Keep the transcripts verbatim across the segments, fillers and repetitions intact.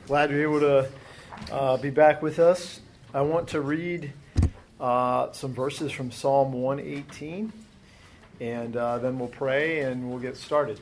Glad you're able to uh, be back with us. I want to read uh, some verses from Psalm one eighteen, and uh, then we'll pray and we'll get started.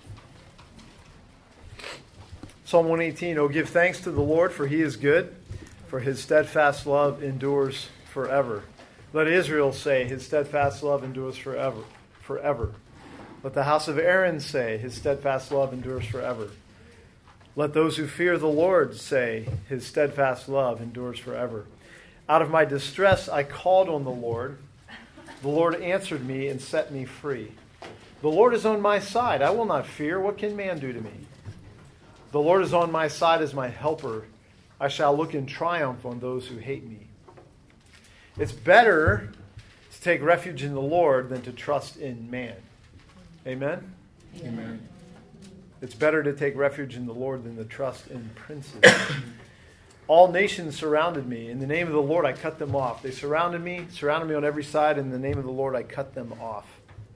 Psalm one eighteen, Oh, give thanks to the Lord, for he is good, for his steadfast love endures forever. Let Israel say, his steadfast love endures forever. Forever. Let the house of Aaron say, his steadfast love endures forever. Let those who fear the Lord say, his steadfast love endures forever. Out of my distress I called on the Lord. The Lord answered me and set me free. The Lord is on my side. I will not fear. What can man do to me? The Lord is on my side as my helper. I shall look in triumph on those who hate me. It's better to take refuge in the Lord than to trust in man. Amen? Amen. It's better to take refuge in the Lord than to trust in princes. All nations surrounded me. In the name of the Lord, I cut them off. They surrounded me, surrounded me on every side. In the name of the Lord, I cut them off.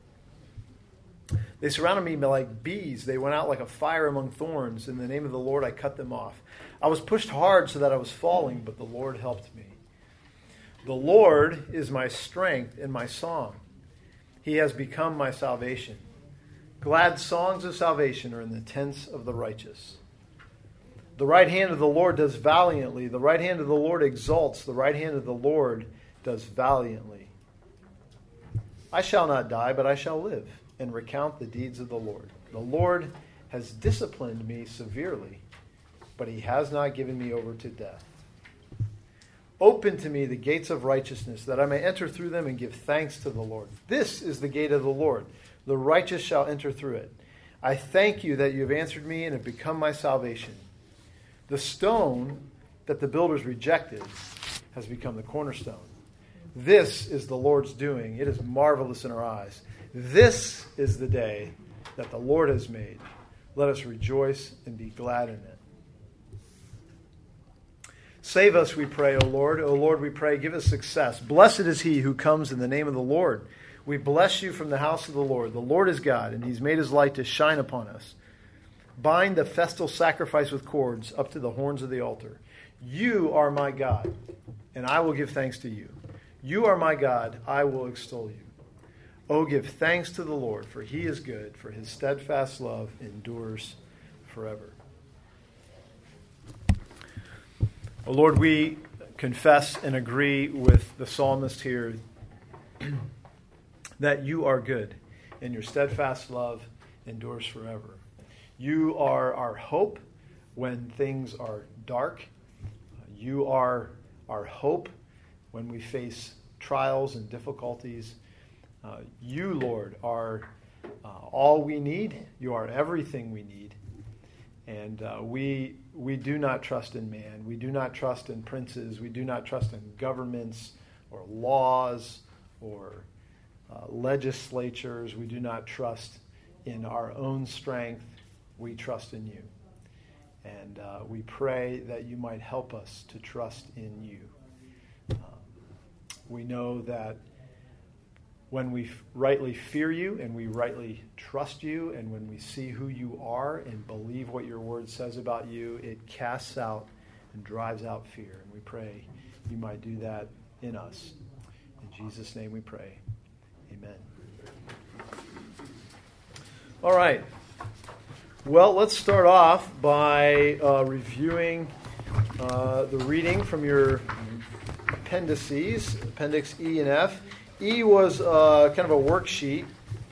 They surrounded me like bees. They went out like a fire among thorns. In the name of the Lord, I cut them off. I was pushed hard so that I was falling, but the Lord helped me. The Lord is my strength and my song. He has become my salvation. Glad songs of salvation are in the tents of the righteous. The right hand of the Lord does valiantly. The right hand of the Lord exalts. The right hand of the Lord does valiantly. I shall not die, but I shall live and recount the deeds of the Lord. The Lord has disciplined me severely, but he has not given me over to death. Open to me the gates of righteousness, that I may enter through them and give thanks to the Lord. This is the gate of the Lord. The righteous shall enter through it. I thank you that you have answered me and have become my salvation. The stone that the builders rejected has become the cornerstone. This is the Lord's doing. It is marvelous in our eyes. This is the day that the Lord has made. Let us rejoice and be glad in it. Save us, we pray, O Lord. O Lord, we pray, give us success. Blessed is he who comes in the name of the Lord. We bless you from the house of the Lord. The Lord is God, and he's made his light to shine upon us. Bind the festal sacrifice with cords up to the horns of the altar. You are my God, and I will give thanks to you. You are my God, I will extol you. Oh, give thanks to the Lord, for he is good, for his steadfast love endures forever. Oh, Lord, we confess and agree with the psalmist here that you are good, and your steadfast love endures forever. You are our hope when things are dark. You are our hope when we face trials and difficulties. Uh, you, Lord, are uh, all we need. You are everything we need. And uh, we we do not trust in man. We do not trust in princes. We do not trust in governments or laws or uh, legislatures. We do not trust in our own strength. We trust in you. And uh, we pray that you might help us to trust in you. Um, we know that when we rightly fear you and we rightly trust you, and when we see who you are and believe what your word says about you, it casts out and drives out fear. And we pray you might do that in us. In Jesus' name we pray. Amen. All right. Well, let's start off by uh, reviewing uh, the reading from your appendices, Appendix E and F. E was uh, kind of a worksheet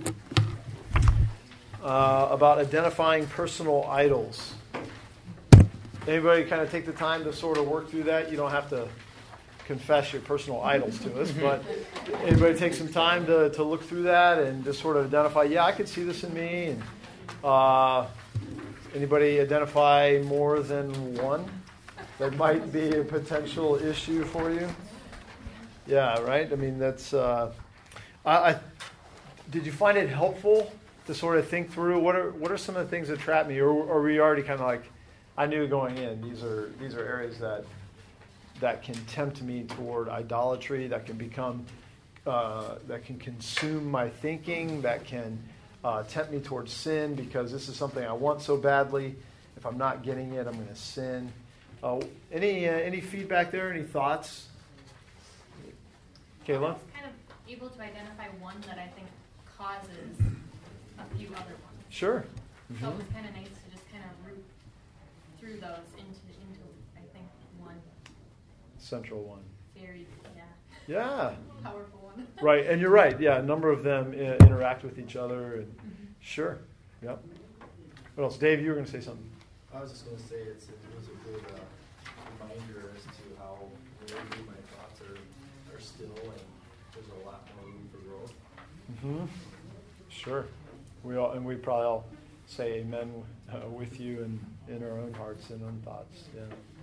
uh, about identifying personal idols. Anybody kind of take the time to sort of work through that? You don't have to confess your personal idols to us, but anybody take some time to, to look through that and just sort of identify, yeah, I could see this in me. And uh, anybody identify more than one that might be a potential issue for you? Yeah, right? I mean, that's... Uh, I, I did you find it helpful to sort of think through what are what are some of the things that trap me, or, or were you already kind of like, I knew going in, these are these are areas that that can tempt me toward idolatry, that can become, uh, that can consume my thinking, that can uh, tempt me towards sin because this is something I want so badly. If I'm not getting it, I'm going to sin. Uh, any uh, any feedback there? Any thoughts? Kayla? I was kind of able to identify one that I think causes a few other ones. Sure. Mm-hmm. So it was kind of nice to just kind of root through those into, into I think, one. Central one. Very, yeah. Yeah. Powerful one. Right, and you're right. Yeah, a number of them uh, interact with each other. And Mm-hmm. Sure. Yep. What else? Dave, you were going to say something. I was just going to say it's, it was a good uh, reminder as to how maybe my thoughts are, are still and there's a lot more room for growth. Mm-hmm. Sure. We all, and we probably all say amen uh, with you and in our own hearts and own thoughts. Yeah.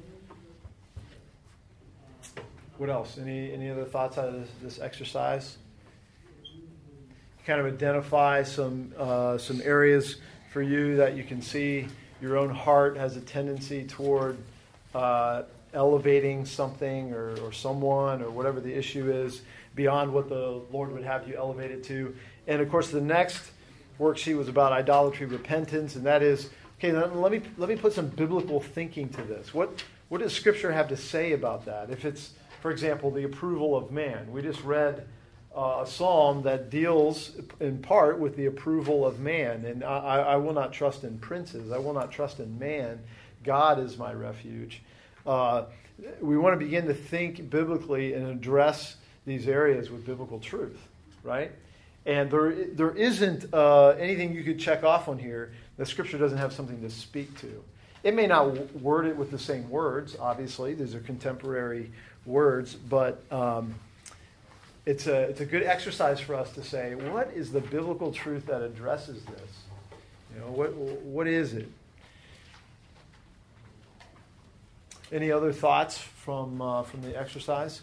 What else? Any any other thoughts out of this, this exercise? Kind of identify some uh, some areas for you that you can see your own heart has a tendency toward uh, elevating something or, or someone or whatever the issue is beyond what the Lord would have you elevate it to. And of course, the next worksheet was about idolatry repentance, and that is okay. Let me let me put some biblical thinking to this. What what does Scripture have to say about that? If it's, for example, the approval of man, we just read uh, a psalm that deals in part with the approval of man, and I, I will not trust in princes. I will not trust in man. God is my refuge. Uh, we want to begin to think biblically and address these areas with biblical truth, right? And there, there isn't uh, anything you could check off on here that Scripture doesn't have something to speak to. It may not word it with the same words, obviously. These are contemporary words, but um, it's a it's a good exercise for us to say, what is the biblical truth that addresses this? You know, what what is it? Any other thoughts from uh, from the exercise?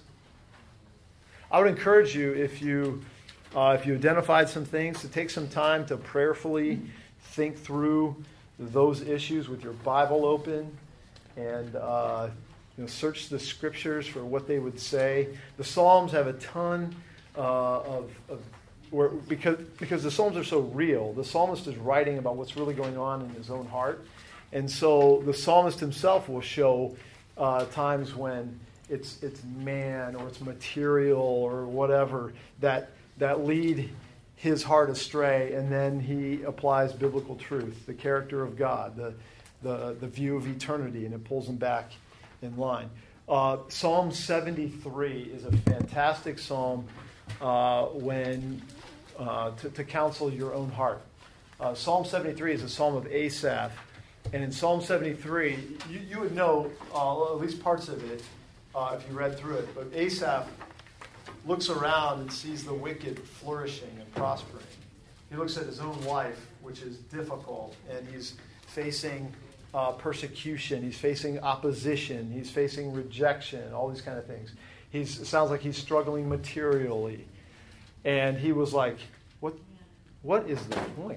I would encourage you, if you uh, if you identified some things, to take some time to prayerfully think through those issues with your Bible open, and uh, you know, search the Scriptures for what they would say. The Psalms have a ton uh, of, of where, because because the Psalms are so real. The psalmist is writing about what's really going on in his own heart, and so the psalmist himself will show uh, times when it's it's man or it's material or whatever that that lead his heart astray, and then he applies biblical truth, the character of God, the the, the view of eternity, and it pulls him back in line. Uh, Psalm seventy-three is a fantastic psalm uh, when uh, to, to counsel your own heart. Uh, psalm seventy-three is a psalm of Asaph, and in Psalm seventy-three, you, you would know uh, at least parts of it uh, if you read through it, but Asaph looks around and sees the wicked flourishing and prospering. He looks at his own life, which is difficult, and he's facing uh, persecution. He's facing opposition. He's facing rejection, all these kind of things. He's, it sounds like he's struggling materially. And he was like, what, what is the point?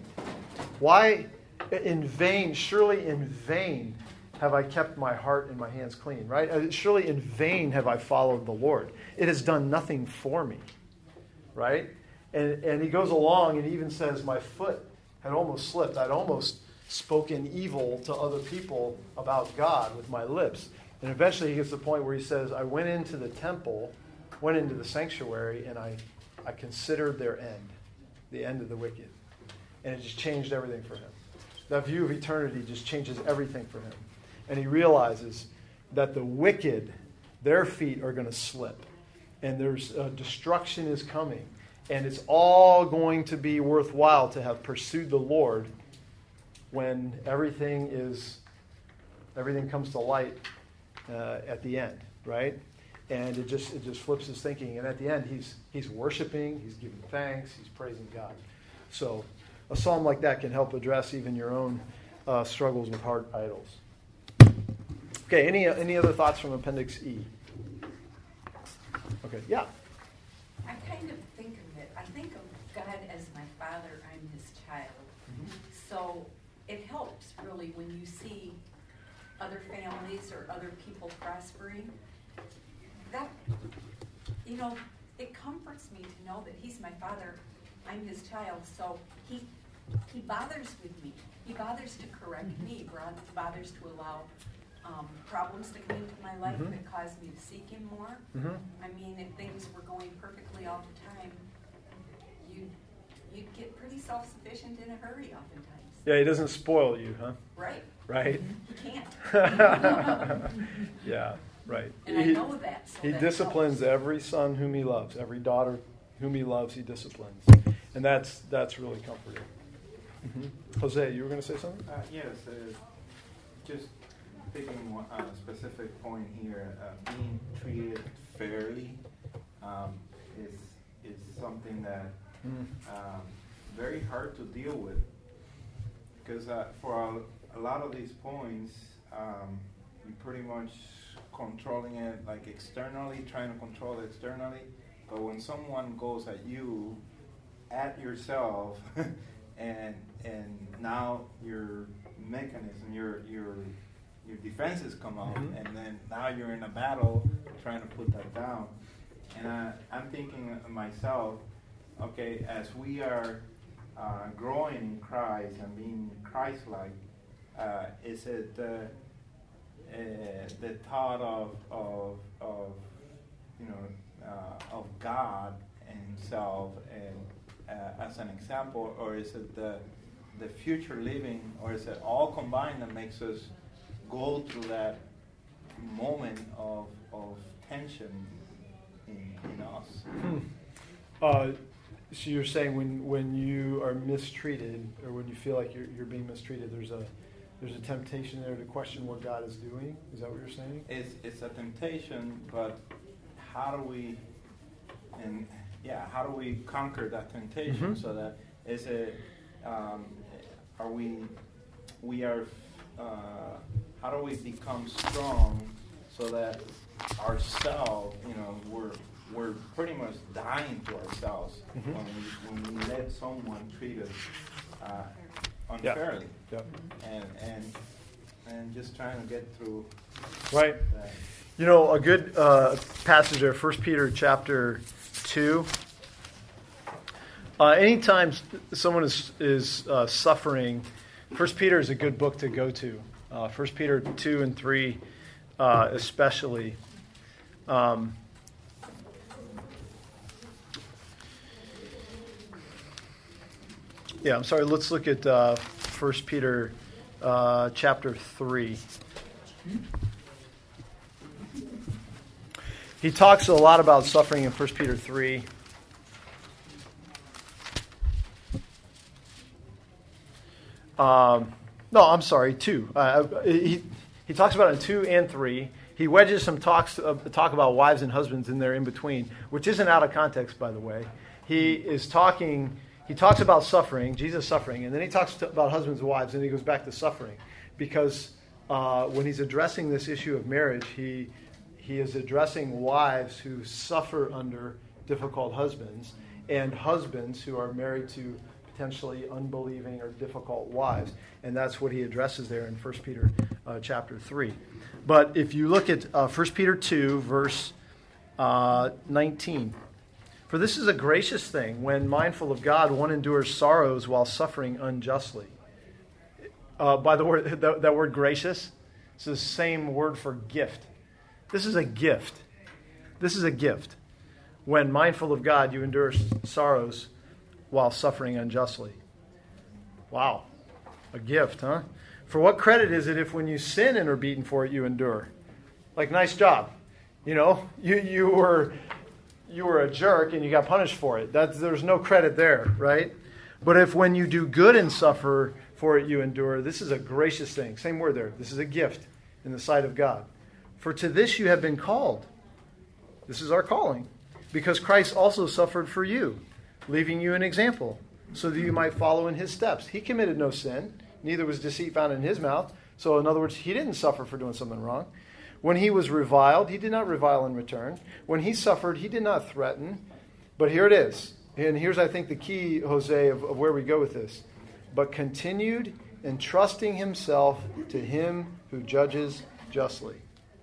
Why in vain, surely in vain, have I kept my heart and my hands clean, right? Surely in vain have I followed the Lord. It has done nothing for me, right? And, and he goes along and even says, my foot had almost slipped. I'd almost spoken evil to other people about God with my lips. And eventually he gets to the point where he says, I went into the temple, went into the sanctuary, and I, I considered their end, the end of the wicked. And it just changed everything for him. That view of eternity just changes everything for him. And he realizes that the wicked, their feet are going to slip. And there's uh, destruction is coming. And it's all going to be worthwhile to have pursued the Lord when everything is, everything comes to light uh, at the end, right? And it just it just flips his thinking. And at the end, he's he's worshiping, he's giving thanks, he's praising God. So a psalm like that can help address even your own uh, struggles with heart idols. Okay, any any other thoughts from Appendix E? Okay, yeah. I kind of think of it, I think of God as my father, I'm his child. Mm-hmm. So it helps really when you see other families or other people prospering. That, you know, it comforts me to know that he's my father, I'm his child. So he he bothers with me. He bothers to correct me, bothers to allow um, problems to come into my life Mhm. that caused me to seek Him more. Mm-hmm. I mean, if things were going perfectly all the time, you'd, you'd get pretty self-sufficient in a hurry oftentimes. Yeah, he doesn't spoil you, huh? Right? Right? You can't. Yeah, right. And I He, know that. So he that disciplines helps. every son whom he loves, every daughter whom he loves, he disciplines. And that's that's really comforting. Mm-hmm. Jose, you were going to say something? Uh, yes, uh, just picking one uh, specific point here, uh, being treated fairly um, is is something that Mm. um, very hard to deal with, because uh, for a, a lot of these points, um, you're pretty much controlling it like externally, trying to control it externally. But when someone goes at you, at yourself, and and now your mechanism, your your your defenses come out, Mhm. and then now you're in a battle trying to put that down. And I, I'm thinking of myself, okay, as we are uh, growing in Christ and being Christ-like, uh, is it uh, uh, the thought of of of you know uh, of God and Himself and uh, as an example, or is it the the future living, or is it all combined that makes us go through that moment of of tension in, in us? Hmm. Uh, so you're saying when, when you are mistreated, or when you feel like you're you're being mistreated, there's a there's a temptation there to question what God is doing? Is that what you're saying? It's it's a temptation, but how do we and yeah, how do we conquer that temptation Mhm. so that is it um, are we we are uh, how do we become strong so that ourselves, you know, we're we're pretty much dying to ourselves Mhm. when we when we let someone treat us uh, unfairly, Yeah. and and and just trying to get through Right. that. You know, a good uh, passage there, First Peter chapter two. Uh, anytime someone is is uh, suffering, First Peter is a good book to go to. Uh, First Peter two and three, uh, especially. Um, yeah, I'm sorry. Let's look at uh, First Peter uh, chapter three. He talks a lot about suffering in First Peter three. Um, no, I'm sorry, two. Uh, he he talks about it in two and three. He wedges some talks uh, talk about wives and husbands in there in between, which isn't out of context, by the way. He is talking. He talks about suffering, Jesus suffering, and then he talks to, about husbands and wives, and he goes back to suffering, because uh, when he's addressing this issue of marriage, he he is addressing wives who suffer under difficult husbands, and husbands who are married to potentially unbelieving or difficult wives, and that's what he addresses there in First Peter uh, chapter three. But if you look at uh, First Peter two, verse uh, nineteen, for this is a gracious thing, when mindful of God, one endures sorrows while suffering unjustly. Uh, by the word, that, that word gracious, it's the same word for gift. This is a gift. This is a gift. When mindful of God, you endure sorrows while suffering unjustly. Wow. A gift, huh? For what credit is it if when you sin and are beaten for it, you endure? Like, nice job. You know, you, you were you were a jerk and you got punished for it. That's, there's no credit there, right? But if when you do good and suffer for it, you endure, this is a gracious thing. Same word there. This is a gift in the sight of God. For to this you have been called. This is our calling. Because Christ also suffered for you, leaving you an example, so that you might follow in his steps. He committed no sin, neither was deceit found in his mouth. So in other words, he didn't suffer for doing something wrong. When he was reviled, he did not revile in return. When he suffered, he did not threaten. But here it is. And here's, I think, the key, Jose, of, of where we go with this. But continued entrusting himself to him who judges justly.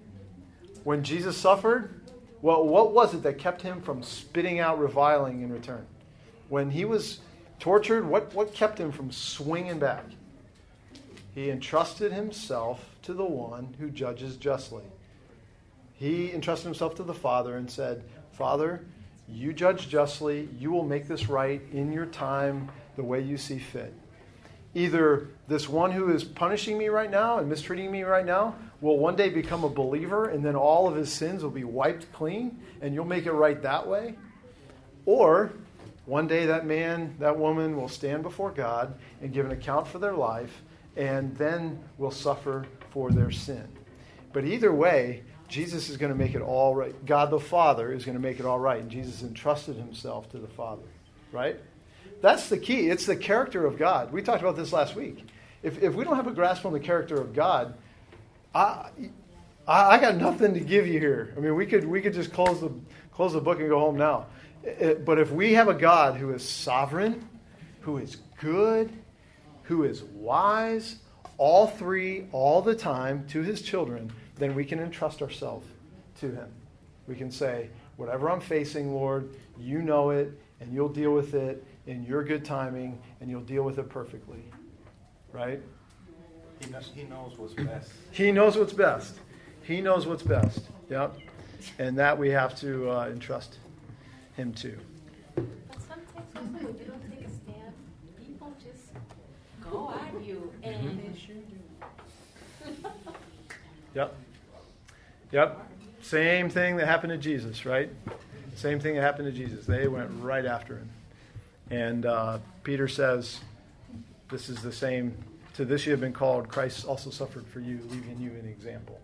When Jesus suffered, well, what was it that kept him from spitting out reviling in return? When he was tortured, what, what kept him from swinging back? He entrusted himself to the one who judges justly. He entrusted himself to the Father and said, Father, you judge justly. You will make this right in your time the way you see fit. Either this one who is punishing me right now and mistreating me right now will one day become a believer, and then all of his sins will be wiped clean, and you'll make it right that way. Or one day that man, that woman will stand before God and give an account for their life, and then will suffer for their sin. But either way, Jesus is going to make it all right. God the Father is going to make it all right, and Jesus entrusted himself to the Father, right? That's the key. It's the character of God. We talked about this last week. If if we don't have a grasp on the character of God, I I, I got nothing to give you here. I mean, we could we could just close the close the book and go home now. It, but if we have a God who is sovereign, who is good, who is wise, all three, all the time to his children, then we can entrust ourselves to him. We can say, whatever I'm facing, Lord, you know it, and you'll deal with it in your good timing, and you'll deal with it perfectly. Right? He knows, he knows what's best. He knows what's best. He knows what's best. Yep. And that we have to uh, entrust him to. But sometimes also, if you don't take a stand, people just go at you. And Yep. Yep. Same thing that happened to Jesus, right? Same thing that happened to Jesus. They went right after him. And uh, Peter says, this is the same, to this you have been called, Christ also suffered for you, leaving you an example.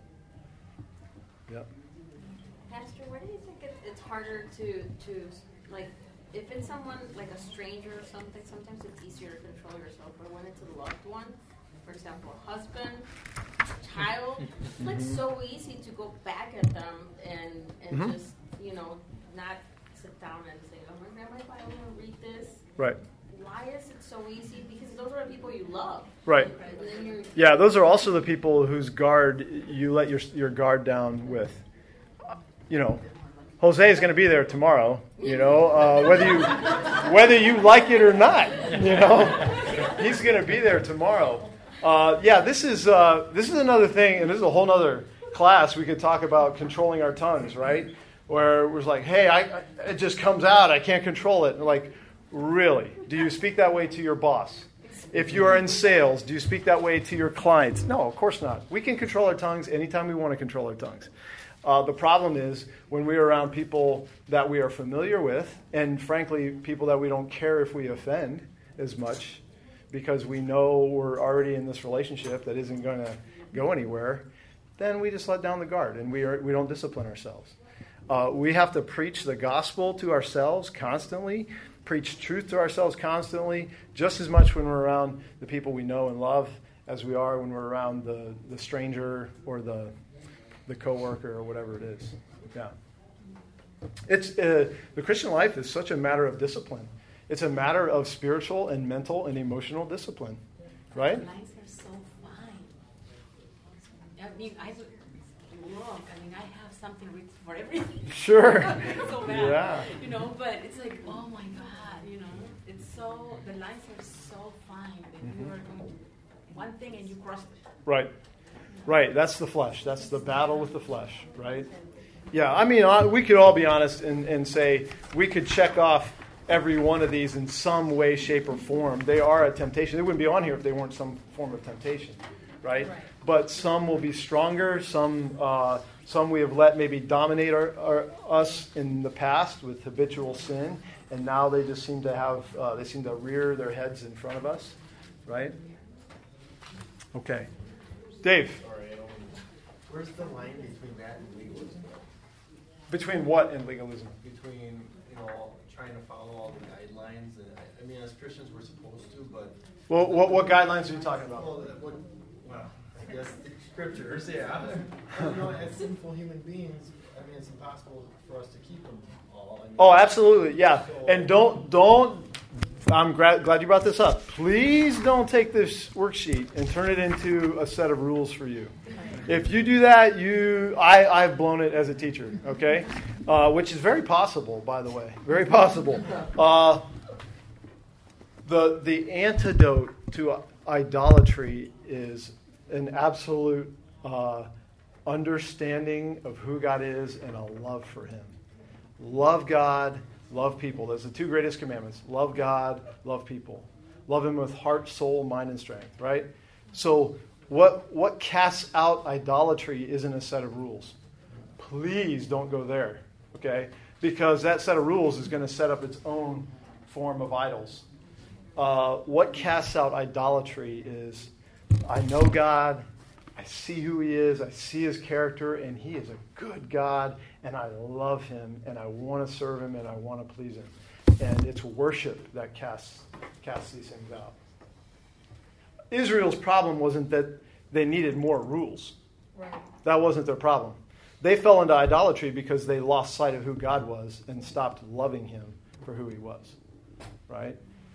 Yep. Pastor, why do you think it, it's harder to, to, like, if it's someone, like a stranger or something, sometimes it's easier to control yourself, but when it's a loved one, for example, a husband, a child, it's like so easy to go back at them and, and Mm-hmm. just, you know, not sit down and say, oh, my grandma, if I want to read this. Right. Why is it so easy? Because those are the people you love. Right. And then you're, Yeah, those are also the people whose guard you let your your guard down with. You know, Jose is going to be there tomorrow. You know, uh, whether you whether you like it or not. You know, he's going to be there tomorrow. Uh, yeah, this is uh, this is another thing, and this is a whole other class. We could talk about controlling our tongues, right? Where it was like, hey, I, I, it just comes out. I can't control it. And like, really? Do you speak that way to your boss? If you are in sales, do you speak that way to your clients? No, of course not. We can control our tongues anytime we want to control our tongues. Uh, the problem is when we are around people that we are familiar with, and frankly, people that we don't care if we offend as much, because we know we're already in this relationship that isn't going to go anywhere, then we just let down the guard and we are, we don't discipline ourselves. Uh, we have to preach the gospel to ourselves constantly, preach truth to ourselves constantly, just as much when we're around the people we know and love as we are when we're around the, the stranger or the the coworker or whatever it is. Yeah, it's uh, the Christian life is such a matter of discipline. It's a matter of spiritual and mental and emotional discipline, right? the lines are so fine. I mean, I would look. I mean, I have something written for everything. Sure. It's so bad. Yeah. You know, but it's like, oh my God, you know, it's so, the lines are so fine that Mm-hmm. you are going one thing and you cross it. Right. Right. That's the flesh. That's the battle with the flesh, right? Yeah. I mean, uh, we could all be honest and, and say we could check off every one of these in some way, shape, or form. They are a temptation. They wouldn't be on here if they weren't some form of temptation, right? Right. But some will be stronger. Some uh, some we have let maybe dominate our, our, us in the past with habitual sin, and now they just seem to have uh, they seem to rear their heads in front of us, right? Okay, Dave. Sorry, I don't, where's the line between that and legalism? Between what and legalism? Between, you know, trying to follow all the guidelines, and I, I mean, as Christians, we're supposed to, but... Well, what what guidelines are you talking about? Well, that- what, well, I guess the scriptures, yeah. You know, as sinful human beings, I mean, it's impossible for us to keep them all. I mean, Oh, absolutely, yeah. And don't don't. I'm gra- glad you brought this up. Please don't take this worksheet and turn it into a set of rules for you. If you do that, you I, I've blown it as a teacher, okay? Uh, which is very possible, by the way. Very possible. Uh, the the antidote to idolatry is an absolute uh, understanding of who God is and a love for him. Love God, love people. Those are the two greatest commandments. Love God, love people. Love him with heart, soul, mind, and strength, right? So what what casts out idolatry isn't a set of rules. Please don't go there, okay? Because that set of rules is going to set up its own form of idols. Uh, what casts out idolatry is, I know God, I see who he is, I see his character, and he is a good God, and I love him, and I want to serve him, and I want to please him. And it's worship that casts, casts these things out. Israel's problem wasn't that they needed more rules. Right. That wasn't their problem. They fell into idolatry because they lost sight of who God was and stopped loving him for who he was. Right?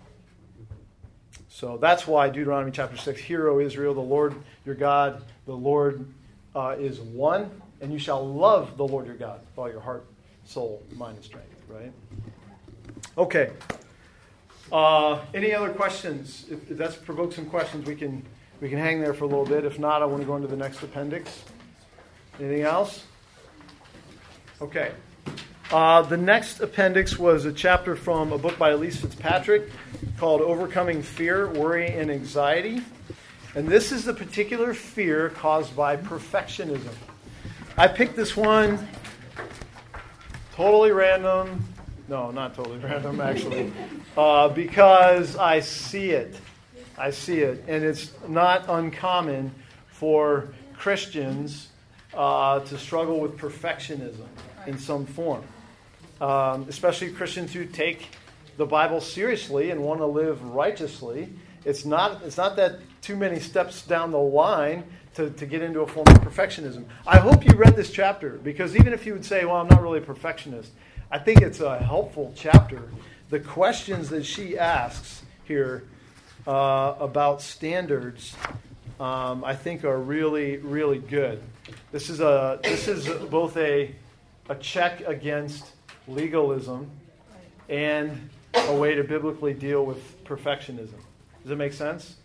So that's why Deuteronomy chapter six, Hear, O Israel, the Lord your God, the Lord uh, is one, and you shall love the Lord your God with all your heart, soul, mind, and strength. Right? Okay. Uh, any other questions? If, if that's provoked some questions, we can we can hang there for a little bit. If not, I want to go into the next appendix. Anything else? Okay. Uh, the next appendix was a chapter from a book by Elise Fitzpatrick called Overcoming Fear, Worry, and Anxiety. And this is the particular fear caused by perfectionism. I picked this one totally random. No, not totally random, actually. Uh, because I see it. I see it. And it's not uncommon for Christians uh, to struggle with perfectionism in some form. Um, especially Christians who take the Bible seriously and want to live righteously. It's not it's not that too many steps down the line to, to get into a form of perfectionism. I hope you read this chapter, because even if you would say, well, I'm not really a perfectionist, I think it's a helpful chapter. The questions that she asks here uh, about standards, um, I think, are really, really good. This is a this is both a a check against legalism and a way to biblically deal with perfectionism. Does that make sense?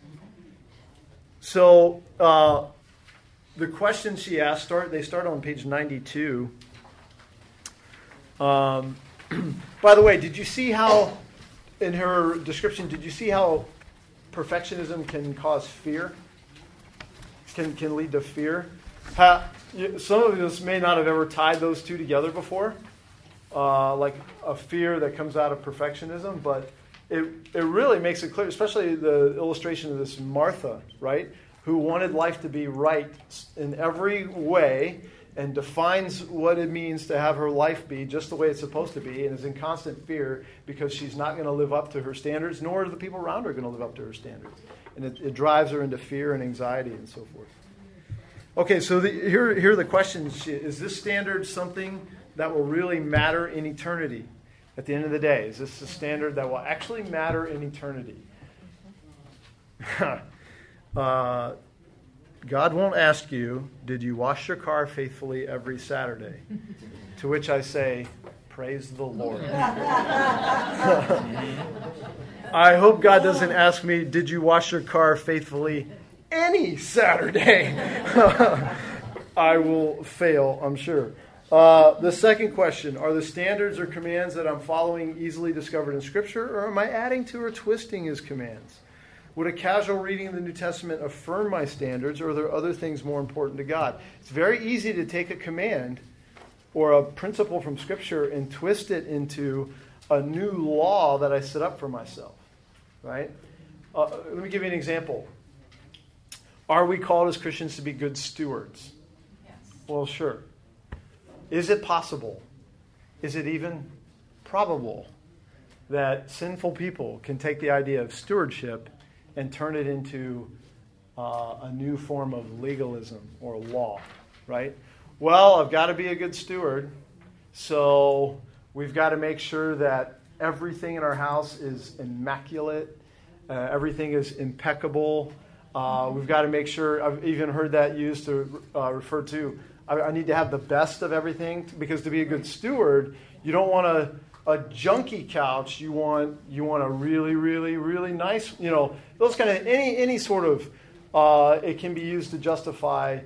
So uh, the questions she asked start. They start on page ninety-two. Um, by the way, did you see how, in her description, did you see how perfectionism can cause fear? Can can lead to fear? How, some of us may not have ever tied those two together before, uh, like a fear that comes out of perfectionism, but it it really makes it clear, especially the illustration of this Martha, right, who wanted life to be right in every way, and defines what it means to have her life be just the way it's supposed to be, and is in constant fear because she's not going to live up to her standards, nor are the people around her going to live up to her standards. And it, it drives her into fear and anxiety and so forth. Okay, so the, here, here are the questions. Is this standard something that will really matter in eternity at the end of the day? Is this a standard that will actually matter in eternity? uh, God won't ask you, did you wash your car faithfully every Saturday? To which I say, praise the Lord. I hope God doesn't ask me, did you wash your car faithfully any Saturday? I will fail, I'm sure. Uh, the second question, are the standards or commands that I'm following easily discovered in Scripture, or am I adding to or twisting his commands? Would a casual reading of the New Testament affirm my standards, or are there other things more important to God? It's very easy to take a command or a principle from Scripture and twist it into a new law that I set up for myself, right? Uh, let me give you an example. Are we called as Christians to be good stewards? Yes. Well, sure. Is it possible? Is it even probable that sinful people can take the idea of stewardship and turn it into uh, a new form of legalism or law, right? Well, I've got to be a good steward, so we've got to make sure that everything in our house is immaculate, uh, everything is impeccable. Uh, we've got to make sure, I've even heard that used to uh, refer to, I, I need to have the best of everything, because to be a good steward, you don't want a, a junky couch. You want you want a really, really, really nice, you know, those kind of, any any sort of, uh, it can be used to justify,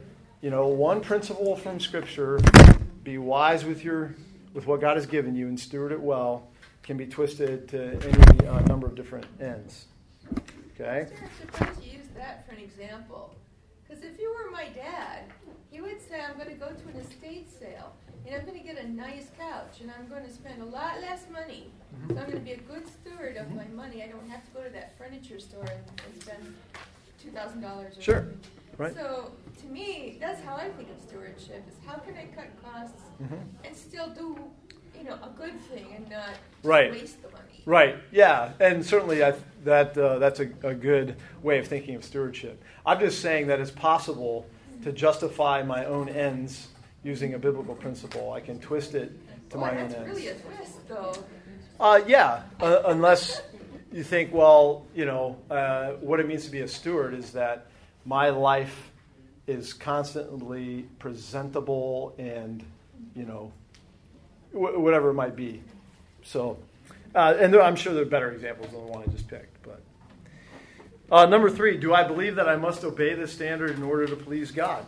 you know, one principle from Scripture, be wise with your with what God has given you and steward it well, can be twisted to any uh, number of different ends. Okay? Suppose you use that for an example. Because if you were my dad, he would say, I'm going to go to an estate sale, and I'm going to get a nice couch, and I'm going to spend a lot less money. Mm-hmm. So I'm going to be a good steward of mm-hmm. my money. I don't have to go to that furniture store and, and spend two thousand dollars. Sure. Something. Right. So to me, that's how I think of stewardship, is how can I cut costs mm-hmm. and still do, you know, a good thing and not right. waste the money. Right. Yeah, and certainly I, that uh, that's a, a good way of thinking of stewardship. I'm just saying that it's possible to justify my own ends using a biblical principle. I can twist it to Boy, my own that's ends. really a twist, though. Uh, yeah, uh, unless you think, well, you know, uh, what it means to be a steward is that my life is constantly presentable and, you know, wh- whatever it might be. So, uh, and there, I'm sure there are better examples than the one I just picked. But uh, number three, do I believe that I must obey this standard in order to please God?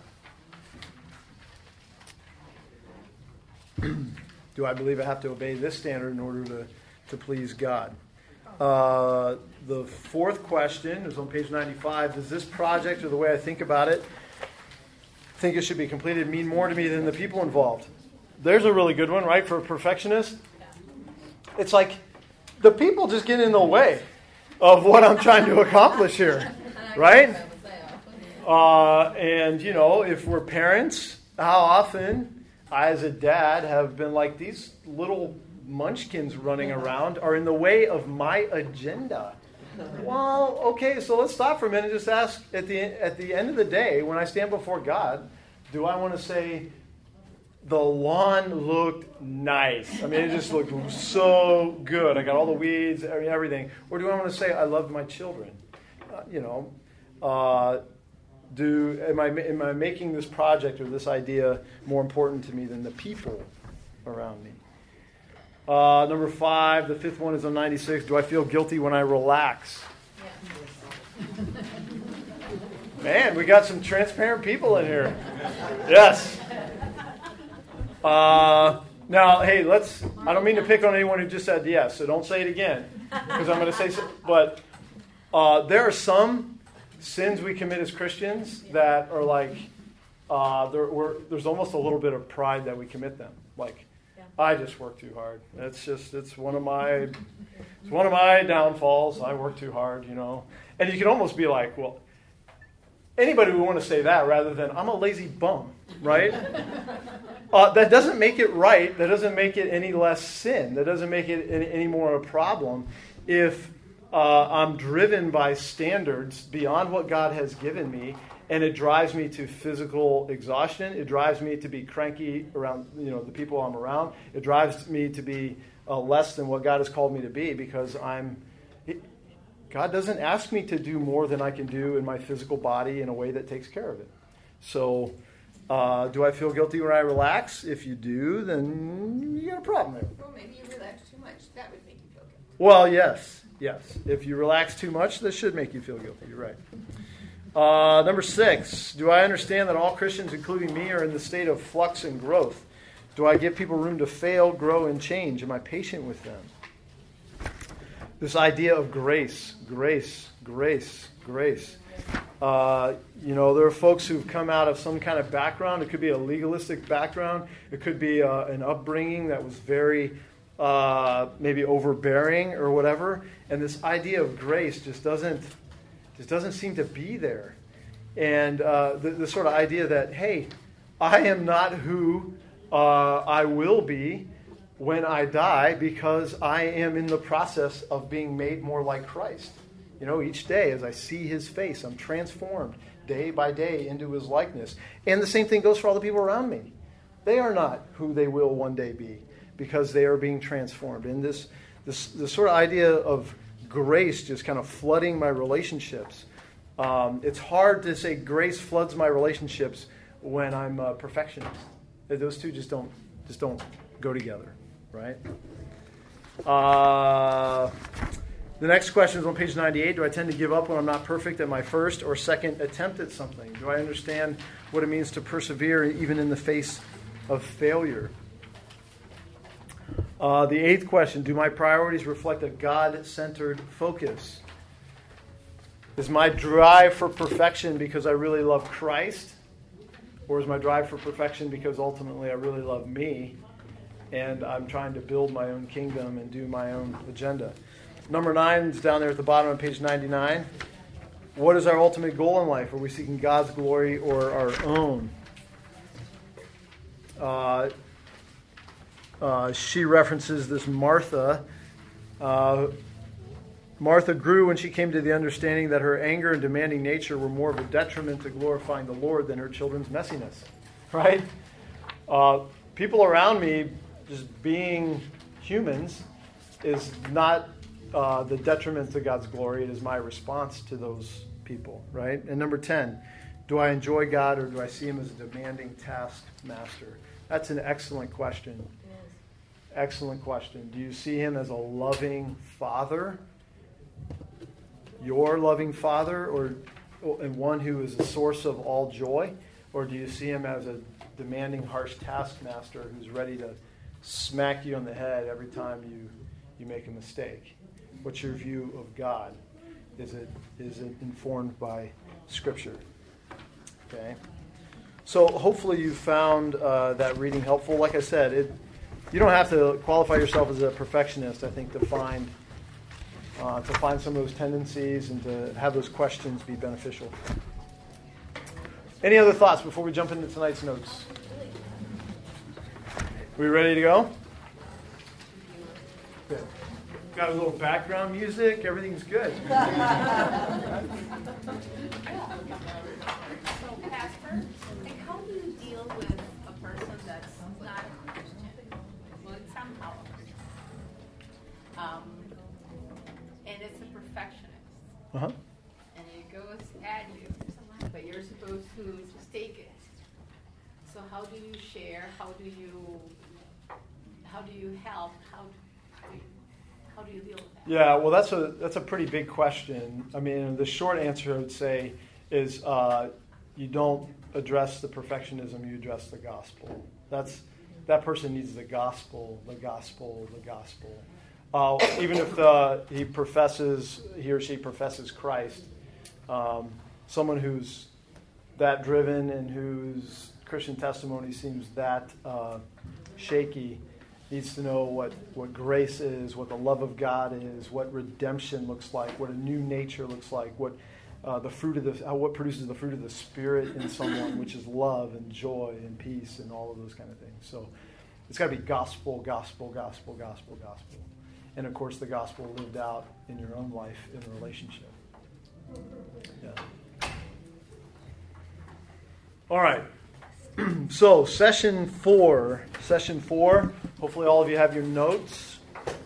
Do I believe I have to obey this standard in order to, to please God? Uh, the fourth question is on page ninety-five. Does this project, or the way I think about it, think it should be completed, mean more to me than the people involved? There's a really good one, right, for a perfectionist. It's like the people just get in the way of what I'm trying to accomplish here, right? Uh, and, you know, if we're parents, how often I, as a dad, have been like, these little munchkins running around are in the way of my agenda. Well, okay, so let's stop for a minute and just ask, at the at the end of the day, when I stand before God, do I want to say, the lawn looked nice? I mean, it just looked so good. I got all the weeds, everything. Or do I want to say, I loved my children? Uh, you know, uh, do am I am I making this project or this idea more important to me than the people around me? Uh, number five, the fifth one is on ninety-six. Do I feel guilty when I relax? Yeah. Man, we got some transparent people in here. Yes. Uh, now, hey, let's. I don't mean to pick on anyone who just said yes, so don't say it again, because I'm going to say so. But uh, there are some sins we commit as Christians that are like, uh, there, we're, there's almost a little bit of pride that we commit them. Like, I just work too hard. It's just, it's one of my, it's one of my downfalls. I work too hard, you know. And you can almost be like, well, anybody would want to say that rather than, I'm a lazy bum, right? uh, that doesn't make it right. That doesn't make it any less sin. That doesn't make it any, any more a problem if uh, I'm driven by standards beyond what God has given me. And it drives me to physical exhaustion. It drives me to be cranky around, you know, the people I'm around. It drives me to be uh, less than what God has called me to be, because I'm. It, God doesn't ask me to do more than I can do in my physical body in a way that takes care of it. So, uh, do I feel guilty when I relax? If you do, then you got a problem there. Well, maybe you relax too much. That would make you feel guilty. Well, yes, yes. If you relax too much, that should make you feel guilty. You're right. Uh, number six, do I understand that all Christians, including me, are in the state of flux and growth? Do I give people room to fail, grow, and change? Am I patient with them? This idea of grace, grace, grace, grace. Uh, you know, there are folks who've come out of some kind of background. It could be a legalistic background. It could be uh, an upbringing that was very uh, maybe overbearing or whatever. And this idea of grace just doesn't... Just doesn't seem to be there. And uh, the, the sort of idea that, hey, I am not who uh, I will be when I die, because I am in the process of being made more like Christ. You know, each day as I see his face, I'm transformed day by day into his likeness. And the same thing goes for all the people around me. They are not who they will one day be, because they are being transformed. And this, this, this sort of idea of grace just kind of flooding my relationships. Um, it's hard to say grace floods my relationships when I'm a perfectionist. Those two just don't just don't go together, right? Uh, The next question is on page ninety-eight. Do I tend to give up when I'm not perfect at my first or second attempt at something? Do I understand what it means to persevere even in the face of failure? Uh, the eighth question, do my priorities reflect a God-centered focus? Is my drive for perfection because I really love Christ? Or is my drive for perfection because ultimately I really love me and I'm trying to build my own kingdom and do my own agenda? Number nine is down there at the bottom on page ninety-nine. What is our ultimate goal in life? Are we seeking God's glory or our own? Uh, uh, she references this Martha. Uh, Martha grew when she came to the understanding that her anger and demanding nature were more of a detriment to glorifying the Lord than her children's messiness. Right? Uh, people around me just being humans is not uh, the detriment to God's glory. It is my response to those people. Right? And number ten, do I enjoy God or do I see him as a demanding taskmaster? That's an excellent question. Excellent question. Do you see him as a loving father? Your loving father, or and one who is a source of all joy? Or do you see him as a demanding, harsh taskmaster who's ready to smack you on the head every time you, you make a mistake? What's your view of God? Is it is it informed by Scripture? Okay. So hopefully you found uh, that reading helpful. Like I said, it you don't have to qualify yourself as a perfectionist, I think, to find uh, to find some of those tendencies and to have those questions be beneficial. Any other thoughts before we jump into tonight's notes? We ready to go? Good. Got a little background music. Everything's good. So, Pastor, like how do you deal with a person that's not a Christian, but somehow a Christian, um, and it's a perfectionist, Uh-huh. and it goes at you, but you're supposed to just take it. So how do you share? How do you how do you help? How how do you, how do you deal with that? Yeah, well, that's a that's a pretty big question. I mean, the short answer I would say is uh, you don't address the perfectionism, you address the gospel. That's that person needs the gospel, the gospel, the gospel. Uh, even if the, he professes, he or she professes Christ, um, someone who's that driven and whose Christian testimony seems that uh, shaky needs to know what, what grace is, what the love of God is, what redemption looks like, what a new nature looks like, what uh, the fruit of the how, what produces the fruit of the Spirit in someone, which is love and joy and peace and all of those kind of things. So it's got to be gospel, gospel, gospel, gospel, gospel, and of course the gospel lived out in your own life in a relationship. Yeah. All right. So session four, session four. Hopefully, all of you have your notes.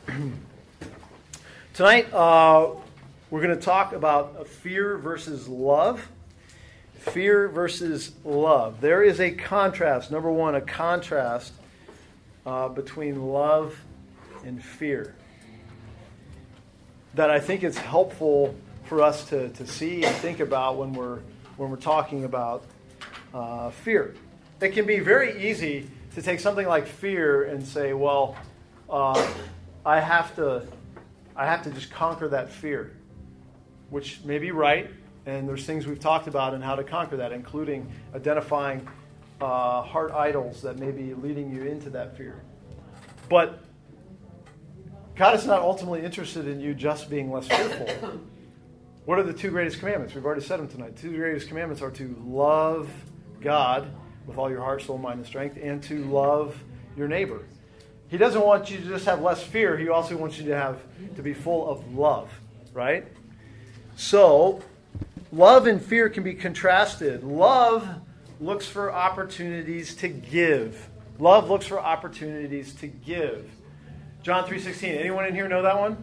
Tonight, uh, we're going to talk about fear versus love. Fear versus love. There is a contrast. Number one, a contrast uh, between love and fear that I think is helpful for us to, to see and think about when we're when we're talking about uh, fear. It can be very easy to take something like fear and say, well, uh, I have to I have to just conquer that fear, which may be right, and there's things we've talked about in how to conquer that, including identifying uh, heart idols that may be leading you into that fear. But God is not ultimately interested in you just being less fearful. What are the two greatest commandments? We've already said them tonight. Two greatest commandments are to love God with all your heart, soul, mind, and strength, and to love your neighbor. He doesn't want you to just have less fear. He also wants you to have to be full of love, right? So, love and fear can be contrasted. Love looks for opportunities to give. Love looks for opportunities to give. John three sixteen. Anyone in here know that one?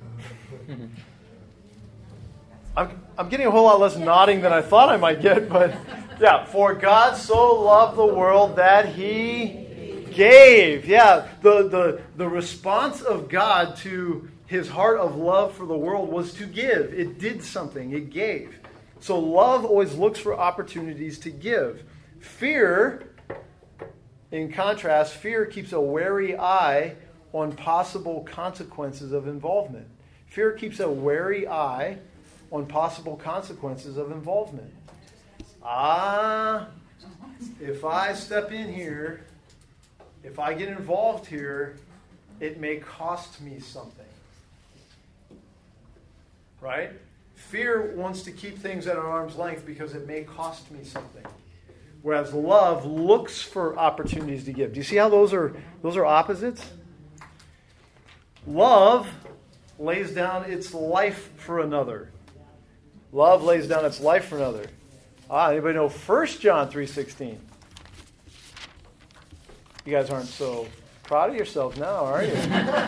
I'm, I'm getting a whole lot less nodding than I thought I might get, but yeah. For God so loved the world that He gave. Yeah, the, the, the response of God to his heart of love for the world was to give. It did something. It gave. So love always looks for opportunities to give. Fear, in contrast, fear keeps a wary eye on possible consequences of involvement. Fear keeps a wary eye on possible consequences of involvement. Ah, if I step in here, if I get involved here, it may cost me something. Right? Fear wants to keep things at an arm's length because it may cost me something. Whereas love looks for opportunities to give. Do you see how those are those are opposites? Love lays down its life for another. Love lays down its life for another. Ah, anybody know First John three sixteen? You guys aren't so proud of yourselves now, are you?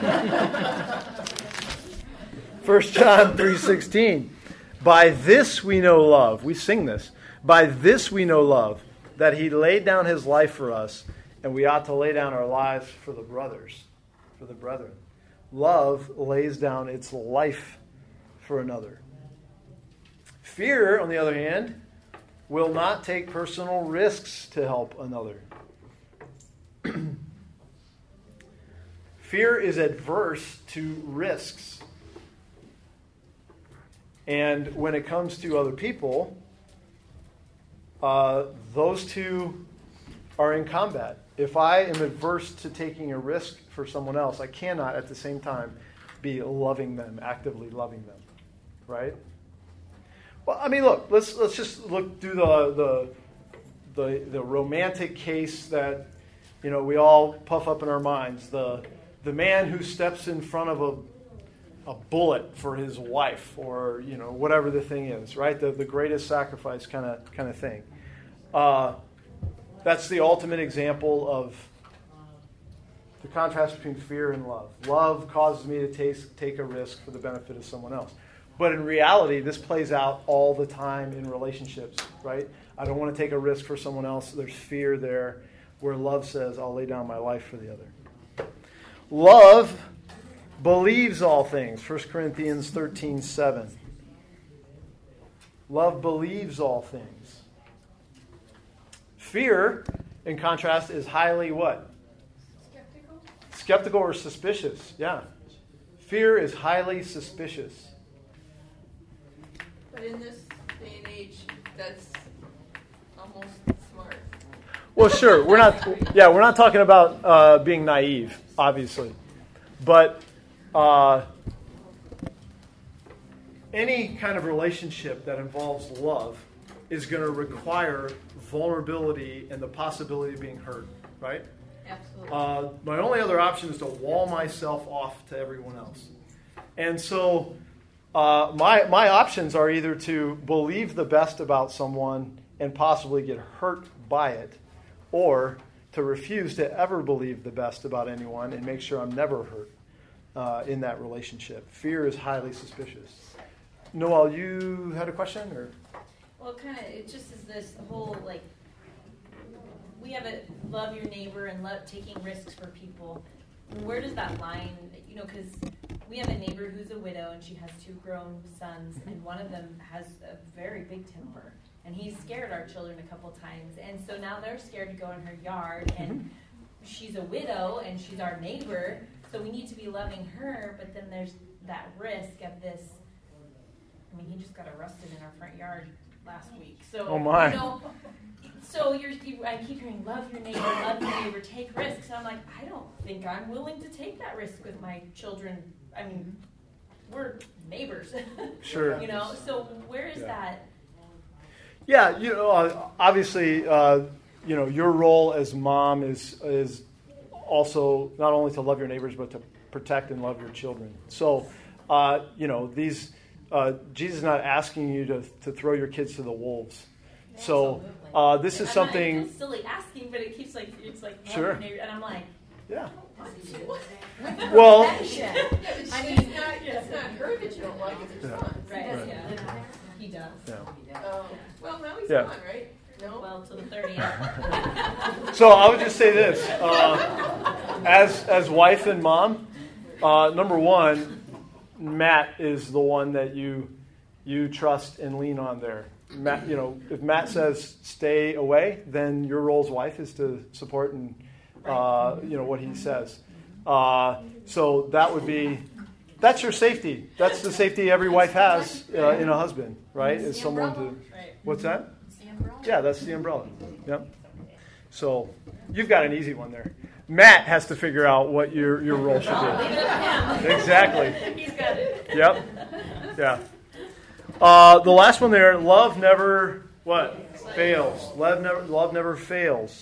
First John three sixteen. By this we know love. We sing this. By this we know love, that he laid down his life for us, and we ought to lay down our lives for the brothers, for the brethren. Love lays down its life for another. Fear, on the other hand, will not take personal risks to help another. Fear is adverse to risks. And when it comes to other people, uh, those two are in combat. If I am adverse to taking a risk for someone else, I cannot at the same time be loving them, actively loving them. Right? Well, I mean, look, let's let's just look through the the the, the romantic case that, you know, we all puff up in our minds. The the man who steps in front of a a bullet for his wife, or, you know, whatever the thing is, right? The the greatest sacrifice kind of kind of thing. Uh, that's the ultimate example of the contrast between fear and love. Love causes me to take take a risk for the benefit of someone else. But in reality, this plays out all the time in relationships, right? I don't want to take a risk for someone else. There's fear there, where love says, I'll lay down my life for the other. Love believes all things. First Corinthians thirteen seven. Love believes all things. Fear, in contrast, is highly what? Skeptical? Skeptical or suspicious, yeah. Fear is highly suspicious. But in this day and age, that's almost smart. Well, sure. We're not. Yeah, we're not talking about uh, being naive, obviously, but uh, any kind of relationship that involves love is going to require vulnerability and the possibility of being hurt. Right? Absolutely. Uh, my only other option is to wall myself off to everyone else, and so uh, my my options are either to believe the best about someone and possibly get hurt by it, or to refuse to ever believe the best about anyone and make sure I'm never hurt uh, in that relationship. Fear is highly suspicious. Noel, you had a question? Or Well, kind of, it just is this whole, like, we have a love your neighbor and love taking risks for people. Where does that line, you know, because we have a neighbor who's a widow and she has two grown sons, and one of them has a very big temper. And he's scared our children a couple times. And so now they're scared to go in her yard. And she's a widow and she's our neighbor. So we need to be loving her. But then there's that risk of this. I mean, he just got arrested in our front yard last week. So, Oh, my. you know, so you're, you, I keep hearing, love your neighbor, love your neighbor, take risks. And I'm like, I don't think I'm willing to take that risk with my children. I mean, we're neighbors. Sure. You know, so where is Yeah. that? Yeah, you know, uh, obviously, uh, you know, your role as mom is is also not only to love your neighbors, but to protect and love your children. So, uh, you know, these uh, Jesus is not asking you to to throw your kids to the wolves. So, uh, this is I'm something. Not, I feel silly asking, but it keeps like it's like love Sure. your neighbor, and I'm like, Yeah. what? Well, Yeah, but I it's mean, not, it's not her that you don't like, it's your Yeah. son. right? Right. Yeah, he does. yeah. Oh, well, now he's Yeah. gone, right? No? Well, till the thirtieth. So I would just say this: uh, as as wife and mom, uh, number one, Matt is the one that you you trust and lean on there. Matt, you know, if Matt says stay away, then your role as wife is to support and uh, you know what he says. Uh, so that would be that's your safety. That's the safety every wife has uh, in a husband, right? Is someone to what's that? Yeah, that's the umbrella. Yep. So you've got an easy one there. Matt has to figure out what your, your role should be. Exactly. He's got it. Yep. Yeah. Uh, the last one there, love never, what? Fails. Love never, love never fails.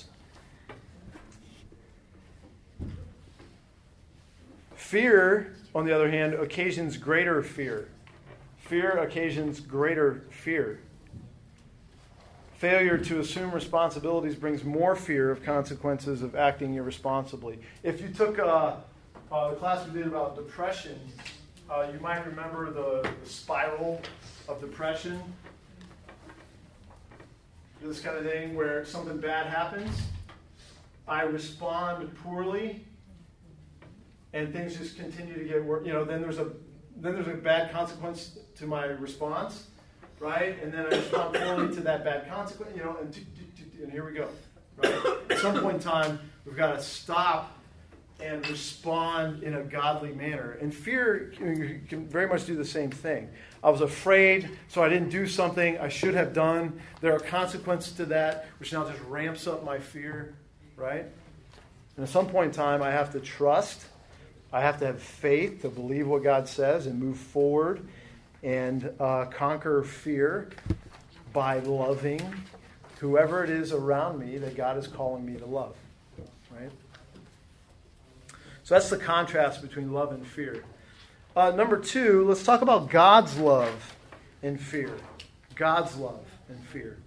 Fear, on the other hand, occasions greater fear. Fear occasions greater fear. Failure to assume responsibilities brings more fear of consequences of acting irresponsibly. If you took uh, uh, the class we did about depression, uh, you might remember the, the spiral of depression. This kind of thing where something bad happens, I respond poorly, and things just continue to get worse. You know, then there's a then there's a bad consequence to my response. Right? And then I respond poorly to that bad consequence, you know, and, and here we go. Right? At some point in time, we've got to stop and respond in a godly manner. And fear can very much do the same thing. I was afraid, so I didn't do something I should have done. There are consequences to that, which now just ramps up my fear. Right? And at some point in time, I have to trust. I have to have faith to believe what God says and move forward and uh, conquer fear by loving whoever it is around me that God is calling me to love. Right? So that's the contrast between love and fear. Uh, number two, let's talk about God's love and fear. God's love and fear.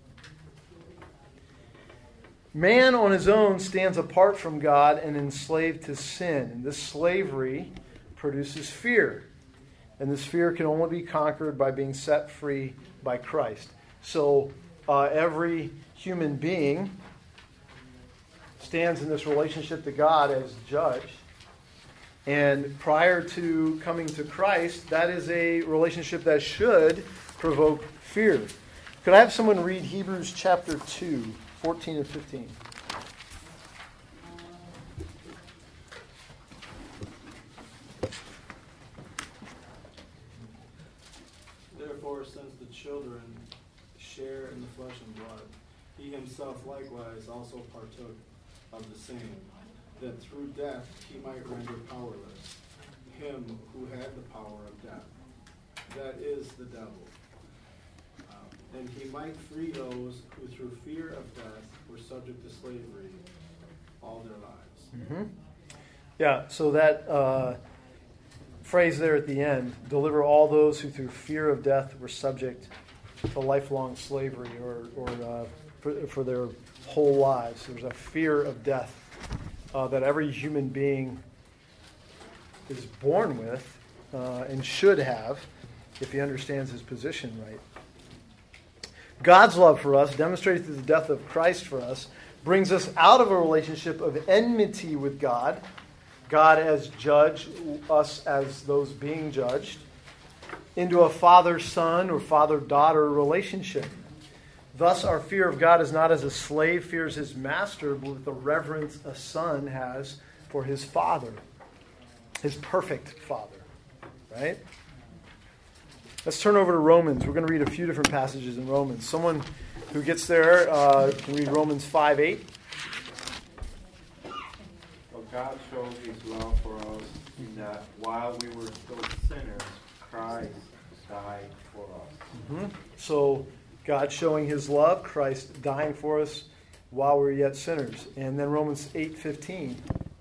Man on his own stands apart from God and enslaved to sin. And this slavery produces fear. And this fear can only be conquered by being set free by Christ. So uh, every human being stands in this relationship to God as judge. And prior to coming to Christ, that is a relationship that should provoke fear. Could I have someone read Hebrews chapter two, fourteen and fifteen? Therefore, since the children share in the flesh and blood, he himself likewise also partook of the same, that through death he might render powerless him who had the power of death, that is, the devil. Um, and he might free those who through fear of death were subject to slavery all their lives. Mm-hmm. Yeah, so that uh, phrase there at the end, deliver all those who through fear of death were subject to lifelong slavery or, or uh, for, for their whole lives. There's a fear of death uh, that every human being is born with uh, and should have if he understands his position right. God's love for us, demonstrated through the death of Christ for us, brings us out of a relationship of enmity with God, God as judge, us as those being judged, into a father-son or father-daughter relationship. Thus, our fear of God is not as a slave fears his master, but with the reverence a son has for his father, his perfect father. Right? Let's turn over to Romans. We're going to read a few different passages in Romans. Someone who gets there uh, can read Romans five eight. Well, God showed his love for us in that while we were still sinners, Christ died for us. Mm-hmm. So, God showing his love, Christ dying for us while we were yet sinners. And then Romans eight fifteen.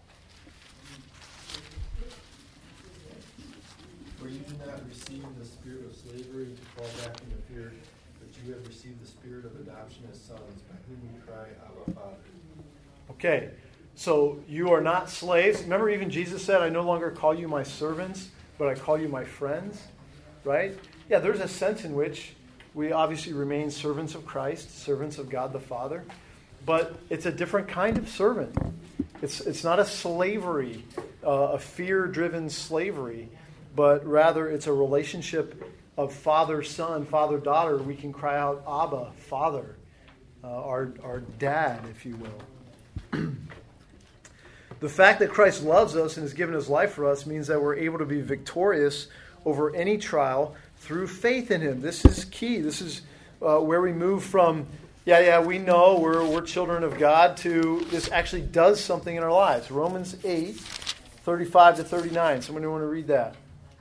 For you did not receive the spirit of slavery to fall back into fear, but you have received the spirit of adoption as sons, by whom we cry, Abba, Father. Okay, so you are not slaves. Remember, even Jesus said, I no longer call you my servants, but I call you my friends. Right? Yeah, there's a sense in which we obviously remain servants of Christ, servants of God the Father, but it's a different kind of servant. It's it's not a slavery, uh, a fear-driven slavery. but rather it's a relationship of father-son, father-daughter. We can cry out, Abba, Father, uh, our, our dad, if you will. The fact that Christ loves us and has given his life for us means that we're able to be victorious over any trial through faith in him. This is key. This is uh, where we move from, yeah, yeah, we know we're, we're children of God, to this actually does something in our lives. Romans eight, thirty-five to thirty-nine. Somebody want to read that?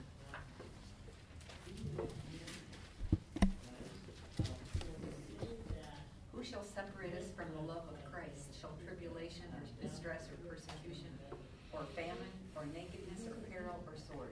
Who shall separate us from the love of Christ? Shall tribulation or distress or persecution or famine or nakedness or peril or sword?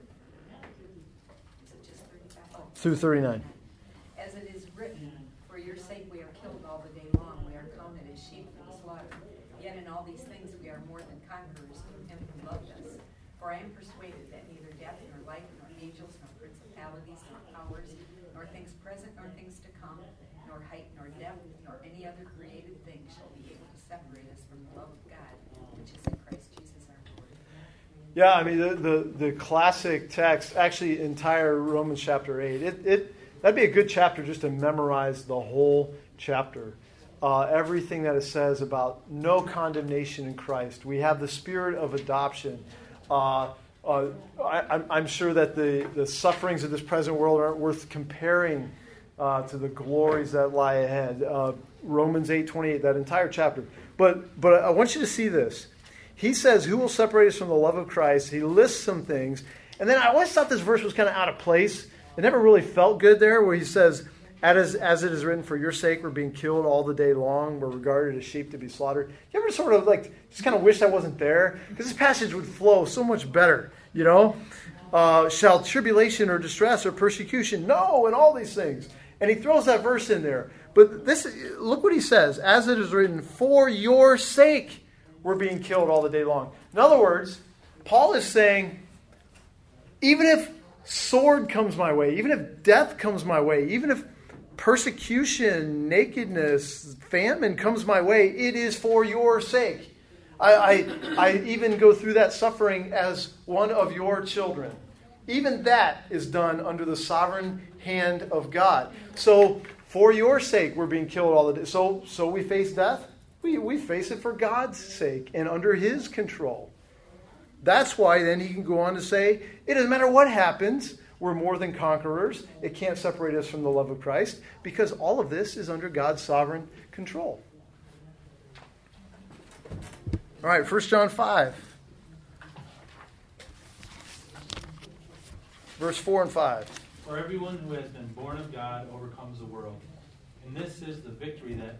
Is it just thirty-five? Oh. Through thirty-nine. As it is written, for your sake we are killed all the day long. We are counted as sheep for the slaughter. Yet in all these things we are more than conquerors through him who loved us. For I am persuaded that neither death nor life nor angels nor principalities nor powers nor things present nor things to come nor height nor depth nor any other created thing shall be able to separate us from the love of God, which is in Christ Jesus our Lord. Yeah, I mean, the, the, the classic text, actually entire Romans chapter eight, it, it that'd be a good chapter just to memorize the whole chapter. Uh, everything that it says about no condemnation in Christ. We have the spirit of adoption. Uh, uh, I, I'm sure that the, the sufferings of this present world aren't worth comparing uh, to the glories that lie ahead. Uh, Romans eight twenty-eight, that entire chapter. But but I want you to see this. He says, who will separate us from the love of Christ? He lists some things. And then I always thought this verse was kind of out of place. It never really felt good there, where he says, as, as it is written, for your sake we're being killed all the day long. We're regarded as sheep to be slaughtered. You ever sort of like just kind of wish that wasn't there? Because this passage would flow so much better, you know? Uh, shall tribulation or distress or persecution? No, and all these things. And he throws that verse in there. But this, look what he says. As it is written, for your sake we're being killed all the day long. In other words, Paul is saying, even if sword comes my way, even if death comes my way, even if persecution, nakedness, famine comes my way, it is for your sake. I, I, I even go through that suffering as one of your children. Even that is done under the sovereign hand of God. So, for your sake, we're being killed all the day. So, so we face death? We, we face it for God's sake and under his control. That's why then he can go on to say, it doesn't matter what happens, we're more than conquerors. It can't separate us from the love of Christ, because all of this is under God's sovereign control. All right, First John five. Verse four and five. For everyone who has been born of God overcomes the world. And this is the victory that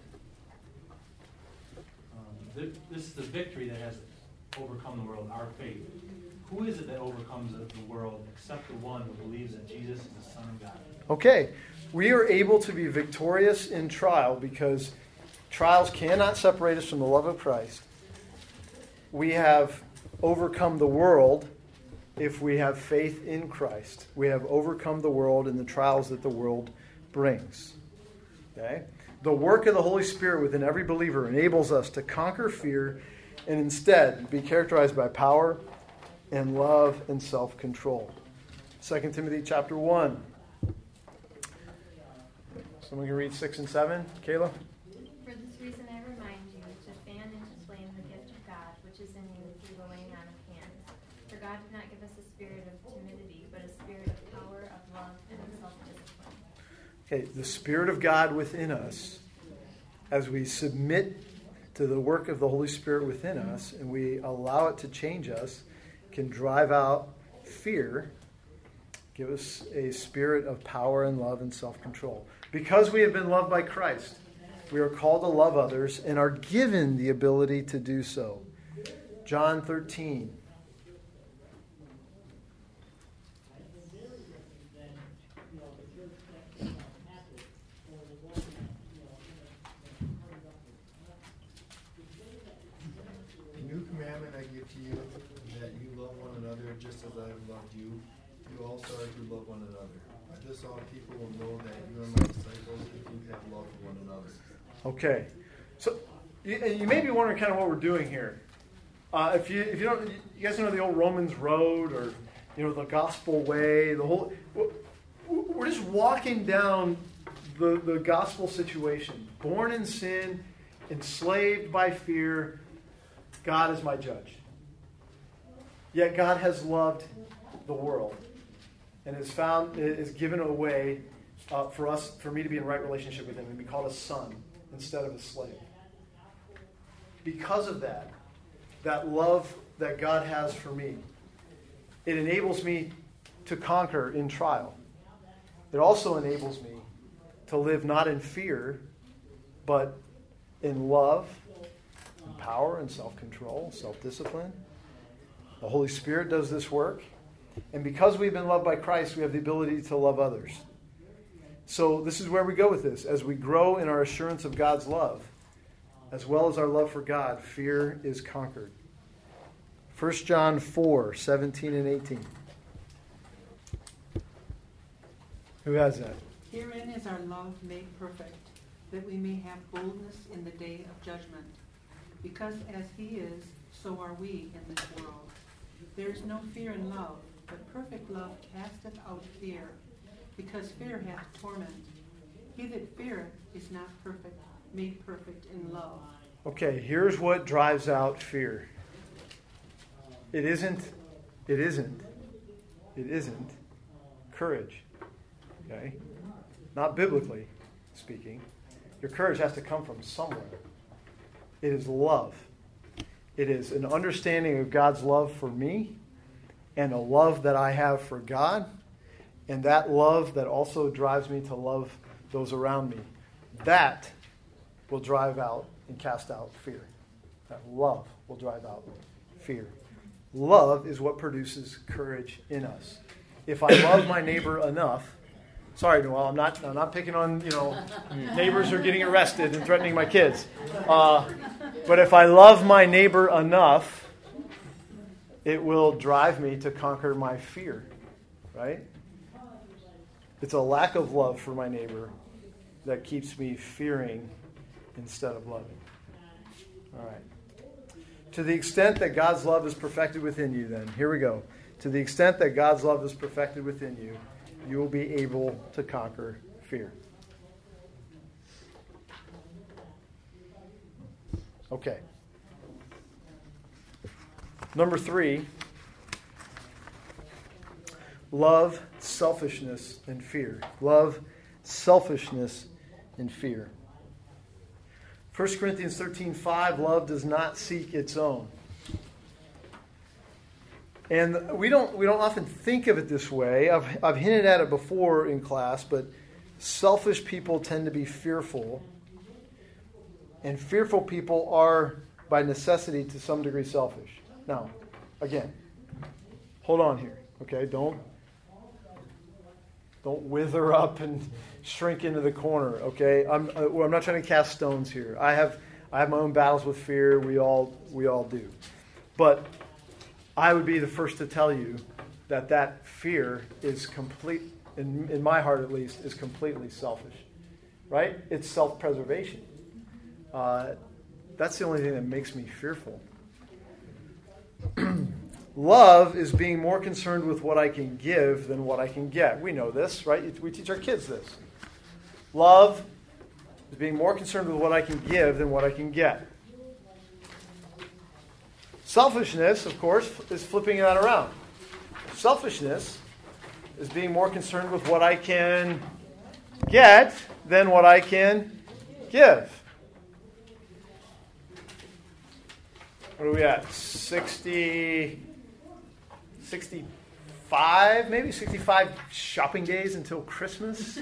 um, th- this is the victory that has overcome the world, our faith. Who is it that overcomes the world except the one who believes that Jesus is the Son of God? Okay, we are able to be victorious in trial because trials cannot separate us from the love of Christ. We have overcome the world if we have faith in Christ. We have overcome the world and the trials that the world brings. Okay? The work of the Holy Spirit within every believer enables us to conquer fear and instead be characterized by power and love and self-control. Second Timothy chapter one. Someone can read six and seven. Kayla? For this reason I remind you to fan into flame the gift of God, which is in you through the laying on of hands. For God did not give us a spirit of timidity, but a spirit of power, of love, and of self-discipline. Okay, the Spirit of God within us, as we submit to the work of the Holy Spirit within us, and we allow it to change us, can drive out fear, give us a spirit of power and love and self-control. Because we have been loved by Christ, we are called to love others and are given the ability to do so. John thirteen. Commandment I give to you, that you love one another just as I have loved you. You also are to love one another. By this all people will know that you are my disciples if you have love for one another. Okay, so you, you may be wondering kind of what we're doing here. Uh, if you if you don't, you guys know the old Romans road, or you know, the gospel way, the whole, we're just walking down the, the gospel situation. Born in sin, enslaved by fear, God is my judge. Yet God has loved the world and has found, is given a way uh, for us, for me to be in right relationship with Him and be called a son instead of a slave. Because of that, that love that God has for me, it enables me to conquer in trial. It also enables me to live not in fear, but in love, and power, and self-control, self-discipline. The Holy Spirit does this work. And because we've been loved by Christ, we have the ability to love others. So this is where we go with this. As we grow in our assurance of God's love, as well as our love for God, fear is conquered. First John four, seventeen and eighteen. Who has that? Herein is our love made perfect, that we may have boldness in the day of judgment. Because as He is, so are we in this world. There is no fear in love, but perfect love casteth out fear, because fear hath torment. He that feareth is not perfect, made perfect in love. Okay, here's what drives out fear. It isn't, it isn't, it isn't courage. Okay? Not biblically speaking. Your courage has to come from somewhere. It is love. It is an understanding of God's love for me and a love that I have for God, and that love that also drives me to love those around me. That will drive out and cast out fear. That love will drive out fear. Love is what produces courage in us. If I love my neighbor enough, sorry, Noel, I'm not, I'm not picking on, you know, neighbors who are getting arrested and threatening my kids. Uh, but if I love my neighbor enough, it will drive me to conquer my fear, right? It's a lack of love for my neighbor that keeps me fearing instead of loving. All right. To the extent that God's love is perfected within you, then, here we go. To the extent that God's love is perfected within you, you will be able to conquer fear. Okay. Number three, love selfishness and fear. Love selfishness and fear. First Corinthians thirteen five, love does not seek its own. And we don't we don't often think of it this way. I've I've hinted at it before in class, but selfish people tend to be fearful. And fearful people are, by necessity, to some degree, selfish. Now, again, hold on here, okay? Don't don't wither up and shrink into the corner, okay? I'm uh, well, I'm not trying to cast stones here. I have I have my own battles with fear. We all we all do, but I would be the first to tell you that that fear is complete, in, in my heart at least, is completely selfish, right? It's self-preservation. Uh, that's the only thing that makes me fearful. Love is being more concerned with what I can give than what I can get. We know this, right? We teach our kids this. Love is being more concerned with what I can give than what I can get. Selfishness, of course, is flipping that around. Selfishness is being more concerned with what I can get than what I can give. What are we at? sixty, sixty-five, maybe sixty-five shopping days until Christmas.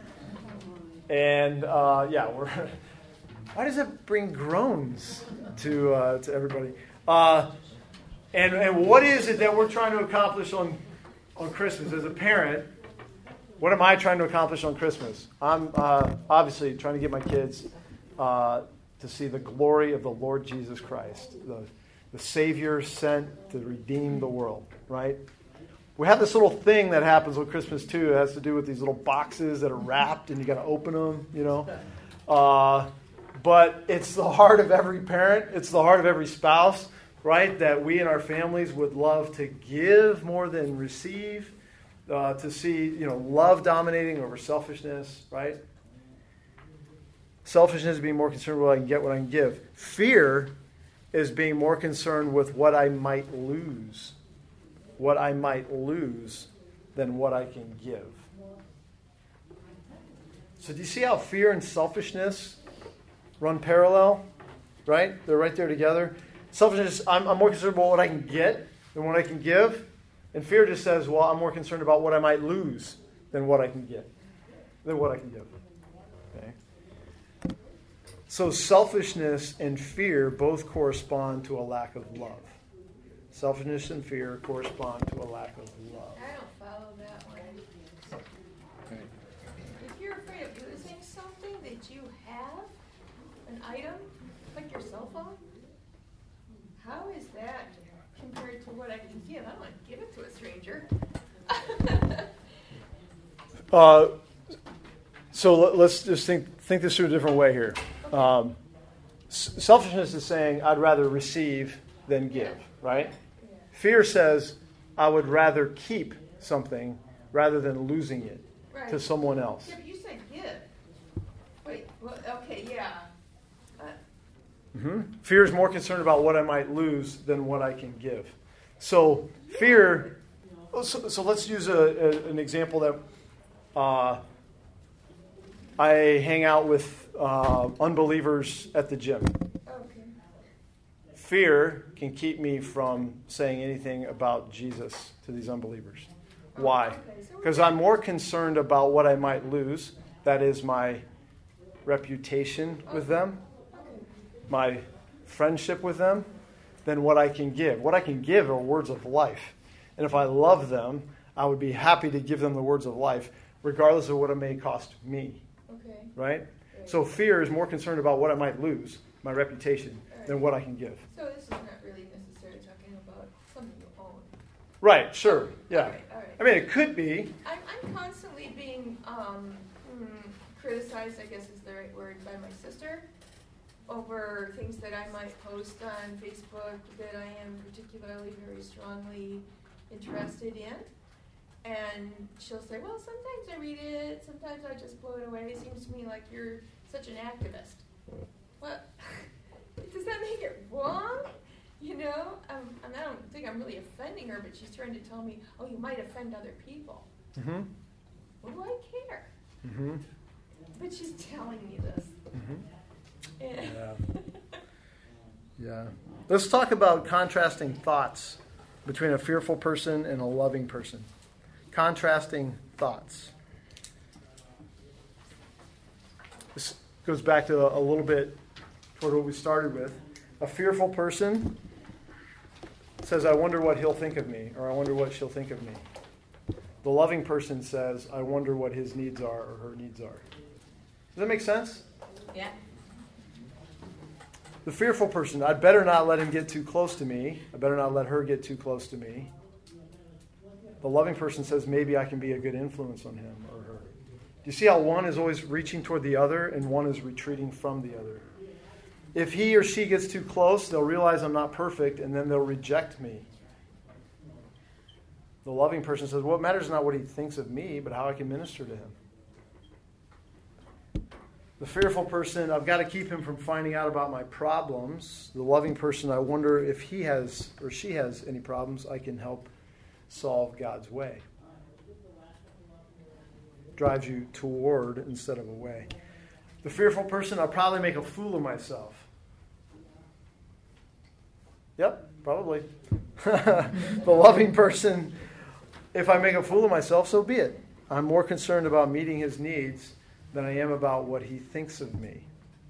And uh, yeah, we're. Why does that bring groans to uh, to everybody? Uh, and and what is it that we're trying to accomplish on on Christmas as a parent? What am I trying to accomplish on Christmas? I'm uh, obviously trying to get my kids uh, to see the glory of the Lord Jesus Christ, the, the Savior sent to redeem the world, right? We have this little thing that happens on Christmas too. It has to do with these little boxes that are wrapped and you got to open them, you know. Uh, but it's the heart of every parent. It's the heart of every spouse. right? That we in our families would love to give more than receive, uh, to see, you know, love dominating over selfishness, right? Selfishness is being more concerned with what I can get, what I can give. Fear is being more concerned with what I might lose, what I might lose than what I can give. So do you see how fear and selfishness run parallel? Right? They're right there together. Selfishness, I'm, I'm more concerned about what I can get than what I can give. And fear just says, well, I'm more concerned about what I might lose than what I can get, than what I can give. Okay? So selfishness and fear both correspond to a lack of love. Selfishness and fear correspond to a lack of love. I don't follow that one. Okay. If you're afraid of losing something that you have, an item, like your cell phone, how is that compared to what I can give? I don't want to give it to a stranger. uh, so let, let's just think think this through a different way here. Um, s- selfishness is saying I'd rather receive than give, right? Fear says I would rather keep something rather than losing it Right. to someone else. Yeah, but you said give. Wait, well, okay, yeah. Uh, Mm-hmm. Fear is more concerned about what I might lose than what I can give. So fear. So, so let's use a, a, an example that uh, I hang out with uh, unbelievers at the gym. okay. Fear can keep me from saying anything about Jesus to these unbelievers. Why? Because I'm more concerned about what I might lose. That is my reputation with them, my friendship with them, than what I can give. What I can give are words of life. And if I love them, I would be happy to give them the words of life, regardless of what it may cost me. Okay. Right? So fear is more concerned about what I might lose, my reputation, than what I can give. So this is not really necessarily talking about something you own. Right, sure. Yeah. All right, all right. I mean, it could be. I'm, I'm constantly being um, hmm, criticized, I guess is the right word, by my sister over things that I might post on Facebook that I am particularly very strongly interested in. And she'll say, well, sometimes I read it, sometimes I just blow it away. It seems to me like you're such an activist. What? Does that make it wrong? You know, um, and I don't think I'm really offending her, but she's trying to tell me, oh, you might offend other people. Mm-hmm. What do I care? Mm-hmm. But she's telling me this. Mm-hmm. And Yeah. Yeah. Let's talk about contrasting thoughts between a fearful person and a loving person. Contrasting thoughts. This goes back to a, a little bit toward what we started with. A fearful person says, I wonder what he'll think of me, or I wonder what she'll think of me. The loving person says, I wonder what his needs are or her needs are. Does that make sense? Yeah. The fearful person, I'd better not let him get too close to me. I better not let her get too close to me. The loving person says, maybe I can be a good influence on him or her. Do you see how one is always reaching toward the other and one is retreating from the other? If he or she gets too close, they'll realize I'm not perfect and then they'll reject me. The loving person says, what matters is not what he thinks of me, but how I can minister to him. The fearful person, I've got to keep him from finding out about my problems. The loving person, I wonder if he has or she has any problems I can help solve God's way. Drives you toward instead of away. The fearful person, I'll probably make a fool of myself. Yep, probably. The loving person, if I make a fool of myself, so be it. I'm more concerned about meeting his needs than I am about what he thinks of me.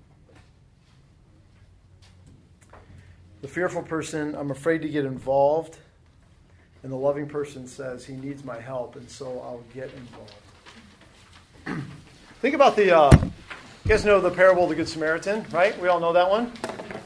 The fearful person, I'm afraid to get involved. And the loving person says he needs my help, and so I'll get involved. Think about the, uh, you guys know the parable of the Good Samaritan, right? We all know that one.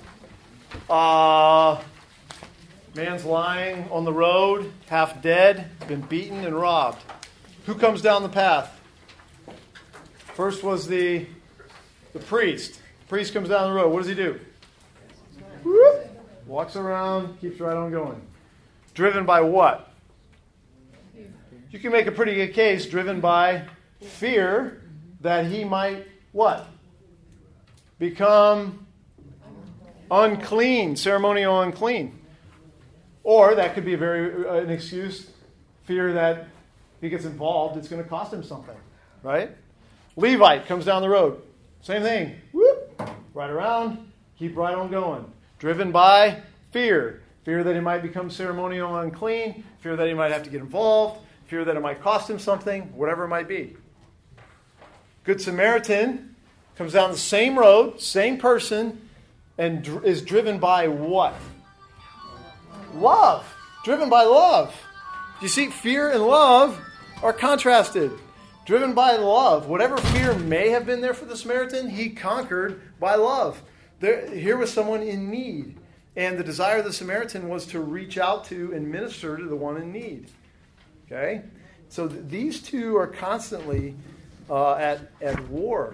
Uh, man's lying on the road, half dead, been beaten and robbed. Who comes down the path? First was the the priest. The priest comes down the road. What does he do? Whoop, Walks around, keeps right on going. Driven by what? You can make a pretty good case driven by fear that he might what? Become unclean, ceremonial unclean. Or that could be a very uh, an excuse, fear that he gets involved, it's going to cost him something, right? Levite comes down the road. Same thing. Whoop, right around, keep right on going. Driven by fear. Fear that he might become ceremonial unclean. Fear that he might have to get involved. Fear that it might cost him something. Whatever it might be. Good Samaritan comes down the same road, same person, and dr- is driven by what? Love. Driven by love. You see, fear and love are contrasted. Driven by love. Whatever fear may have been there for the Samaritan, he conquered by love. There, here was someone in need. And the desire of the Samaritan was to reach out to and minister to the one in need. Okay? So th- these two are constantly uh, at, at war.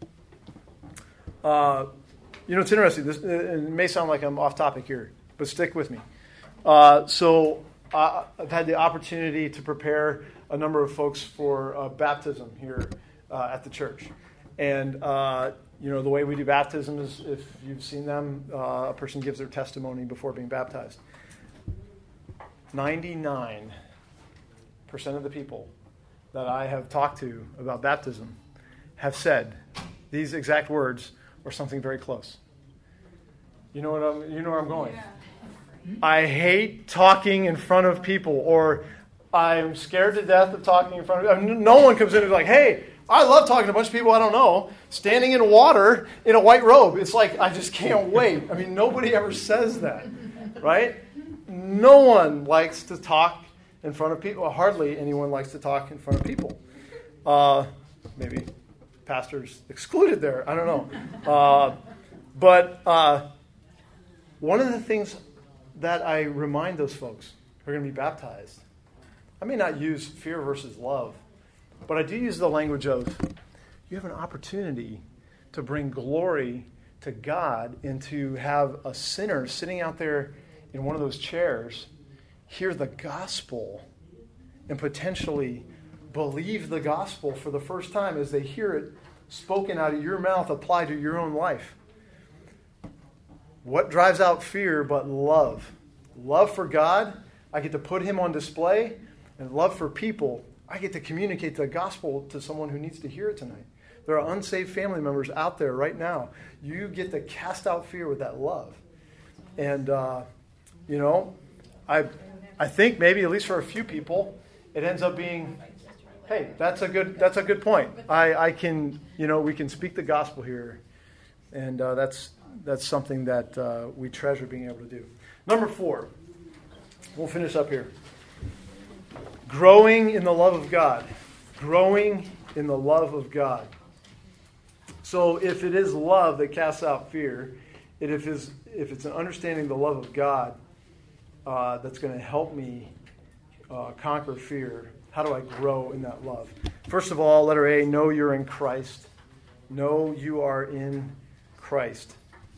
Uh, you know, it's interesting. This, it may sound like I'm off topic here, but stick with me. Uh, so uh, I've had the opportunity to prepare a number of folks for uh, baptism here uh, at the church. And uh You know, the way we do baptism is, if you've seen them, uh, a person gives their testimony before being baptized. ninety-nine percent of the people that I have talked to about baptism have said these exact words or something very close. You know what I'm, you know where I'm going? Yeah. I hate talking in front of people, or I'm scared to death of talking in front of people. No one comes in and is like, hey, I love talking to a bunch of people I don't know, standing in water in a white robe. It's like, I just can't wait. I mean, nobody ever says that, right? No one likes to talk in front of people. Hardly anyone likes to talk in front of people. Uh, maybe pastors excluded there. I don't know. Uh, but uh, one of the things that I remind those folks who are going to be baptized, I may not use fear versus love, but I do use the language of, you have an opportunity to bring glory to God and to have a sinner sitting out there in one of those chairs hear the gospel and potentially believe the gospel for the first time as they hear it spoken out of your mouth, applied to your own life. What drives out fear but love? Love for God, I get to put him on display, and love for people, I get to communicate the gospel to someone who needs to hear it tonight. There are unsaved family members out there right now. You get to cast out fear with that love. And, uh, you know, I I think maybe, at least for a few people, it ends up being, hey, that's a good that's a good point. I, I can, you know, we can speak the gospel here. And uh, that's, that's something that uh, we treasure being able to do. Number four. We'll finish up here. Growing in the love of God. Growing in the love of God. So if it is love that casts out fear, it if, is, if it's an understanding the love of God uh, that's going to help me uh, conquer fear, how do I grow in that love? First of all, letter A, know you're in Christ. Know you are in Christ.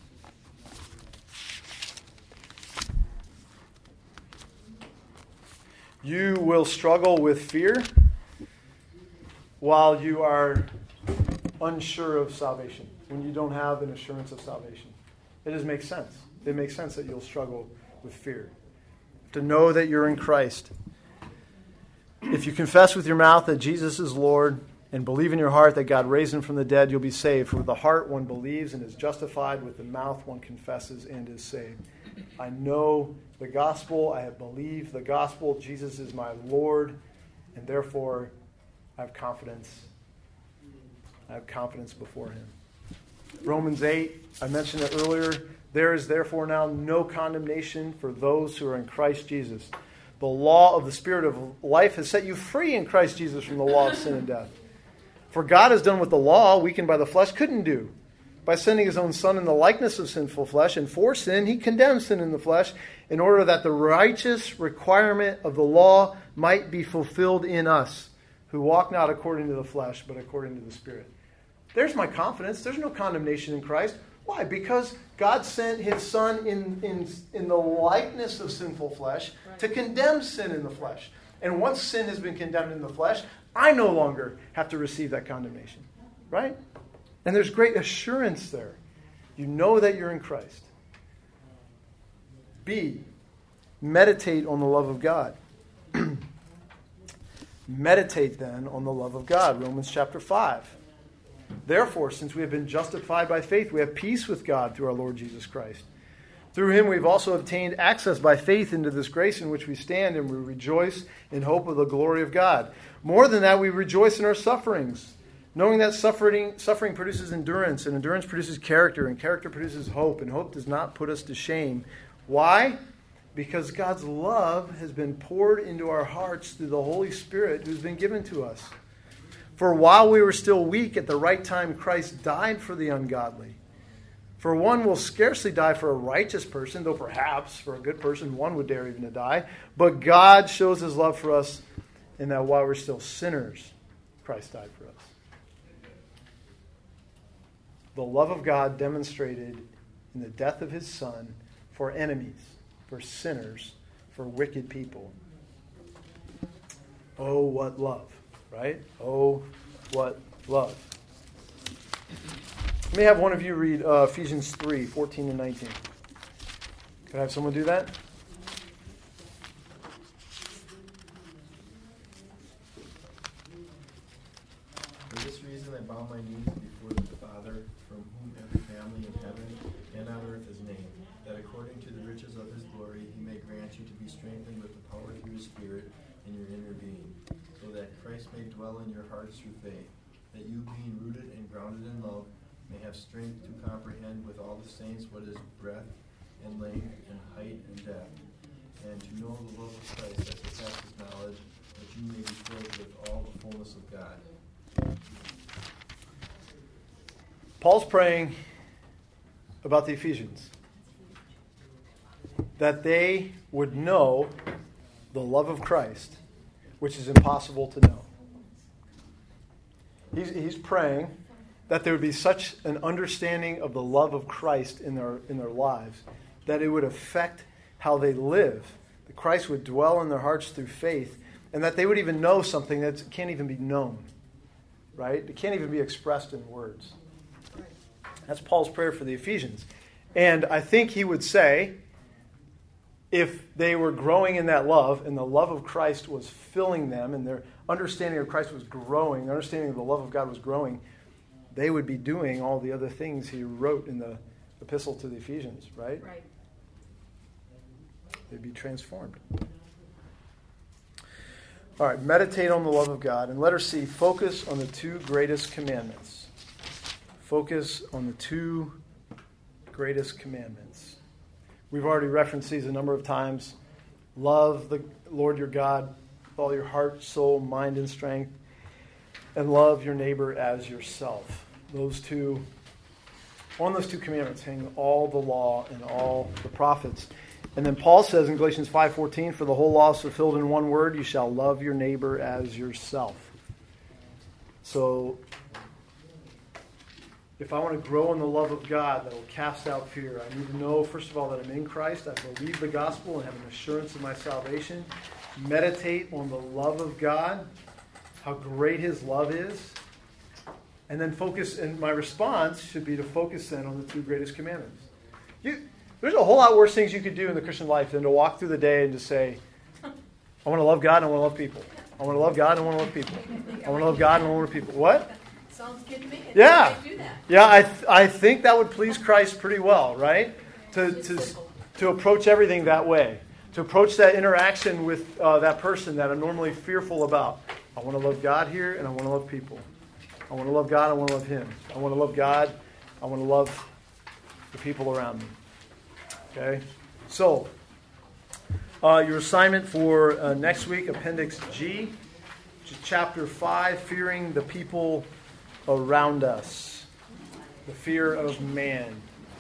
You will struggle with fear while you are unsure of salvation, when you don't have an assurance of salvation. It just makes sense. It makes sense that you'll struggle with fear. To know that you're in Christ. If you confess with your mouth that Jesus is Lord and believe in your heart that God raised him from the dead, you'll be saved. For with the heart one believes and is justified. With the mouth one confesses and is saved. I know the gospel. I have believed the gospel. Jesus is my Lord. And therefore, I have confidence. I have confidence before him. Romans eight, I mentioned it earlier. There is therefore now no condemnation for those who are in Christ Jesus. The law of the Spirit of life has set you free in Christ Jesus from the law of sin and death. For God has done what the law, weakened by the flesh, couldn't do. By sending his own Son in the likeness of sinful flesh, and for sin, he condemned sin in the flesh, in order that the righteous requirement of the law might be fulfilled in us, who walk not according to the flesh, but according to the Spirit. There's my confidence. There's no condemnation in Christ. Why? Because God sent his Son in, in, in the likeness of sinful flesh to condemn sin in the flesh. And once sin has been condemned in the flesh, I no longer have to receive that condemnation. Right? And there's great assurance there. You know that you're in Christ. B, meditate on the love of God. Meditate then on the love of God. Romans chapter five. Therefore, since we have been justified by faith, we have peace with God through our Lord Jesus Christ. Through him we've also obtained access by faith into this grace in which we stand, and we rejoice in hope of the glory of God. More than that, we rejoice in our sufferings, knowing that suffering, suffering produces endurance, and endurance produces character, and character produces hope, and hope does not put us to shame. Why? Because God's love has been poured into our hearts through the Holy Spirit who's been given to us. For while we were still weak, at the right time Christ died for the ungodly. For one will scarcely die for a righteous person, though perhaps for a good person one would dare even to die. But God shows his love for us in that while we're still sinners, Christ died for us. The love of God demonstrated in the death of his Son for enemies, for sinners, for wicked people. Oh, what love, right? Oh, what love. Let me have one of you read uh, Ephesians three, fourteen and nineteen. Could I have someone do that? For this reason I bow my knees before the Father, from whom every family in heaven and on earth is named, that according to the riches of his glory he may grant you to be strengthened with the power through his Spirit in your inner being, so that Christ may dwell in your hearts through faith, that you, being rooted and grounded in love, may have strength to comprehend with all the saints what is breadth and length and height and depth, and to know the love of Christ that surpasses knowledge, that you may be filled with all the fullness of God. Paul's praying about the Ephesians, that they would know the love of Christ, which is impossible to know. He's, he's praying that there would be such an understanding of the love of Christ in their in their lives that it would affect how they live. That Christ would dwell in their hearts through faith, and that they would even know something that can't even be known. Right? It can't even be expressed in words. That's Paul's prayer for the Ephesians. And I think he would say, if they were growing in that love, and the love of Christ was filling them, and their understanding of Christ was growing, their understanding of the love of God was growing, they would be doing all the other things he wrote in the epistle to the Ephesians, right? Right. They'd be transformed. All right, meditate on the love of God. And letter C, focus on the two greatest commandments. Focus on the two greatest commandments. We've already referenced these a number of times. Love the Lord your God with all your heart, soul, mind, and strength. And love your neighbor as yourself. Those two, on those two commandments hang all the law and all the prophets. And then Paul says in Galatians five fourteen, for the whole law is fulfilled in one word, you shall love your neighbor as yourself. So, if I want to grow in the love of God that will cast out fear, I need to know, first of all, that I'm in Christ. I believe the gospel and have an assurance of my salvation. Meditate on the love of God, how great his love is. And then focus, and my response should be to focus then on the two greatest commandments. You, there's a whole lot worse things you could do in the Christian life than to walk through the day and just say, I want to love God and I want to love people. I want to love God and I want to love people. I want to love God and I want to love people. What? Sounds good to me. Yeah. I do that. Yeah, I th- I think that would please Christ pretty well, right? To to to approach everything that way. To approach that interaction with uh, that person that I'm normally fearful about. I want to love God here and I want to love people. I want to love God, I want to love him. I want to love God, I want to love the people around me. Okay? So, uh, your assignment for uh, next week, Appendix G, Chapter five, Fearing the People Around Us. The fear of man.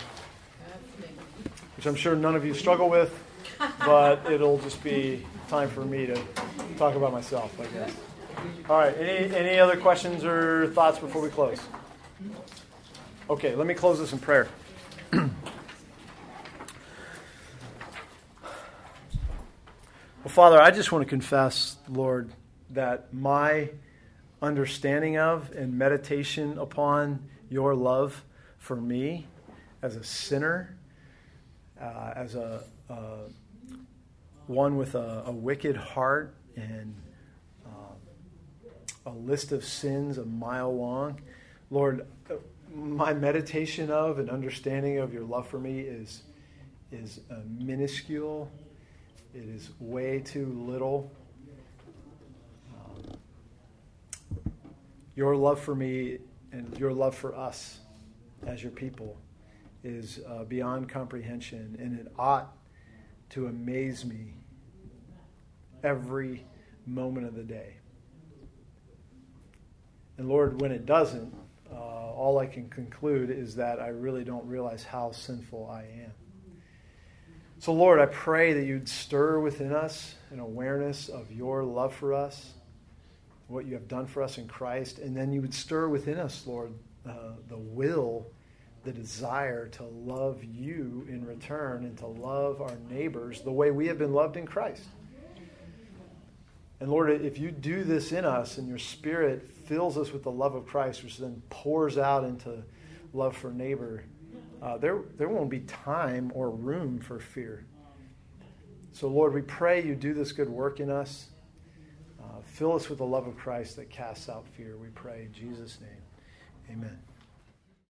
Which I'm sure none of you struggle with, but it'll just be time for me to talk about myself, I guess. All right, any, any other questions or thoughts before we close? Okay, let me close this in prayer. Well, Father, I just want to confess, Lord, that my understanding of and meditation upon your love for me as a sinner, uh, as a uh, one with a, a wicked heart and uh, a list of sins a mile long, Lord, my meditation of and understanding of your love for me is is uh, minuscule. It is way too little. Um, your love for me and your love for us as your people is uh, beyond comprehension, and it ought to amaze me every moment of the day. And Lord, when it doesn't, uh, all I can conclude is that I really don't realize how sinful I am. So, Lord, I pray that you'd stir within us an awareness of your love for us, what you have done for us in Christ, and then you would stir within us, Lord, uh, the will, the desire to love you in return and to love our neighbors the way we have been loved in Christ. And, Lord, if you do this in us and your Spirit fills us with the love of Christ, which then pours out into love for neighbor, Uh, there, there won't be time or room for fear. So, Lord, we pray you do this good work in us. Uh, fill us with the love of Christ that casts out fear. We pray in Jesus' name. Amen.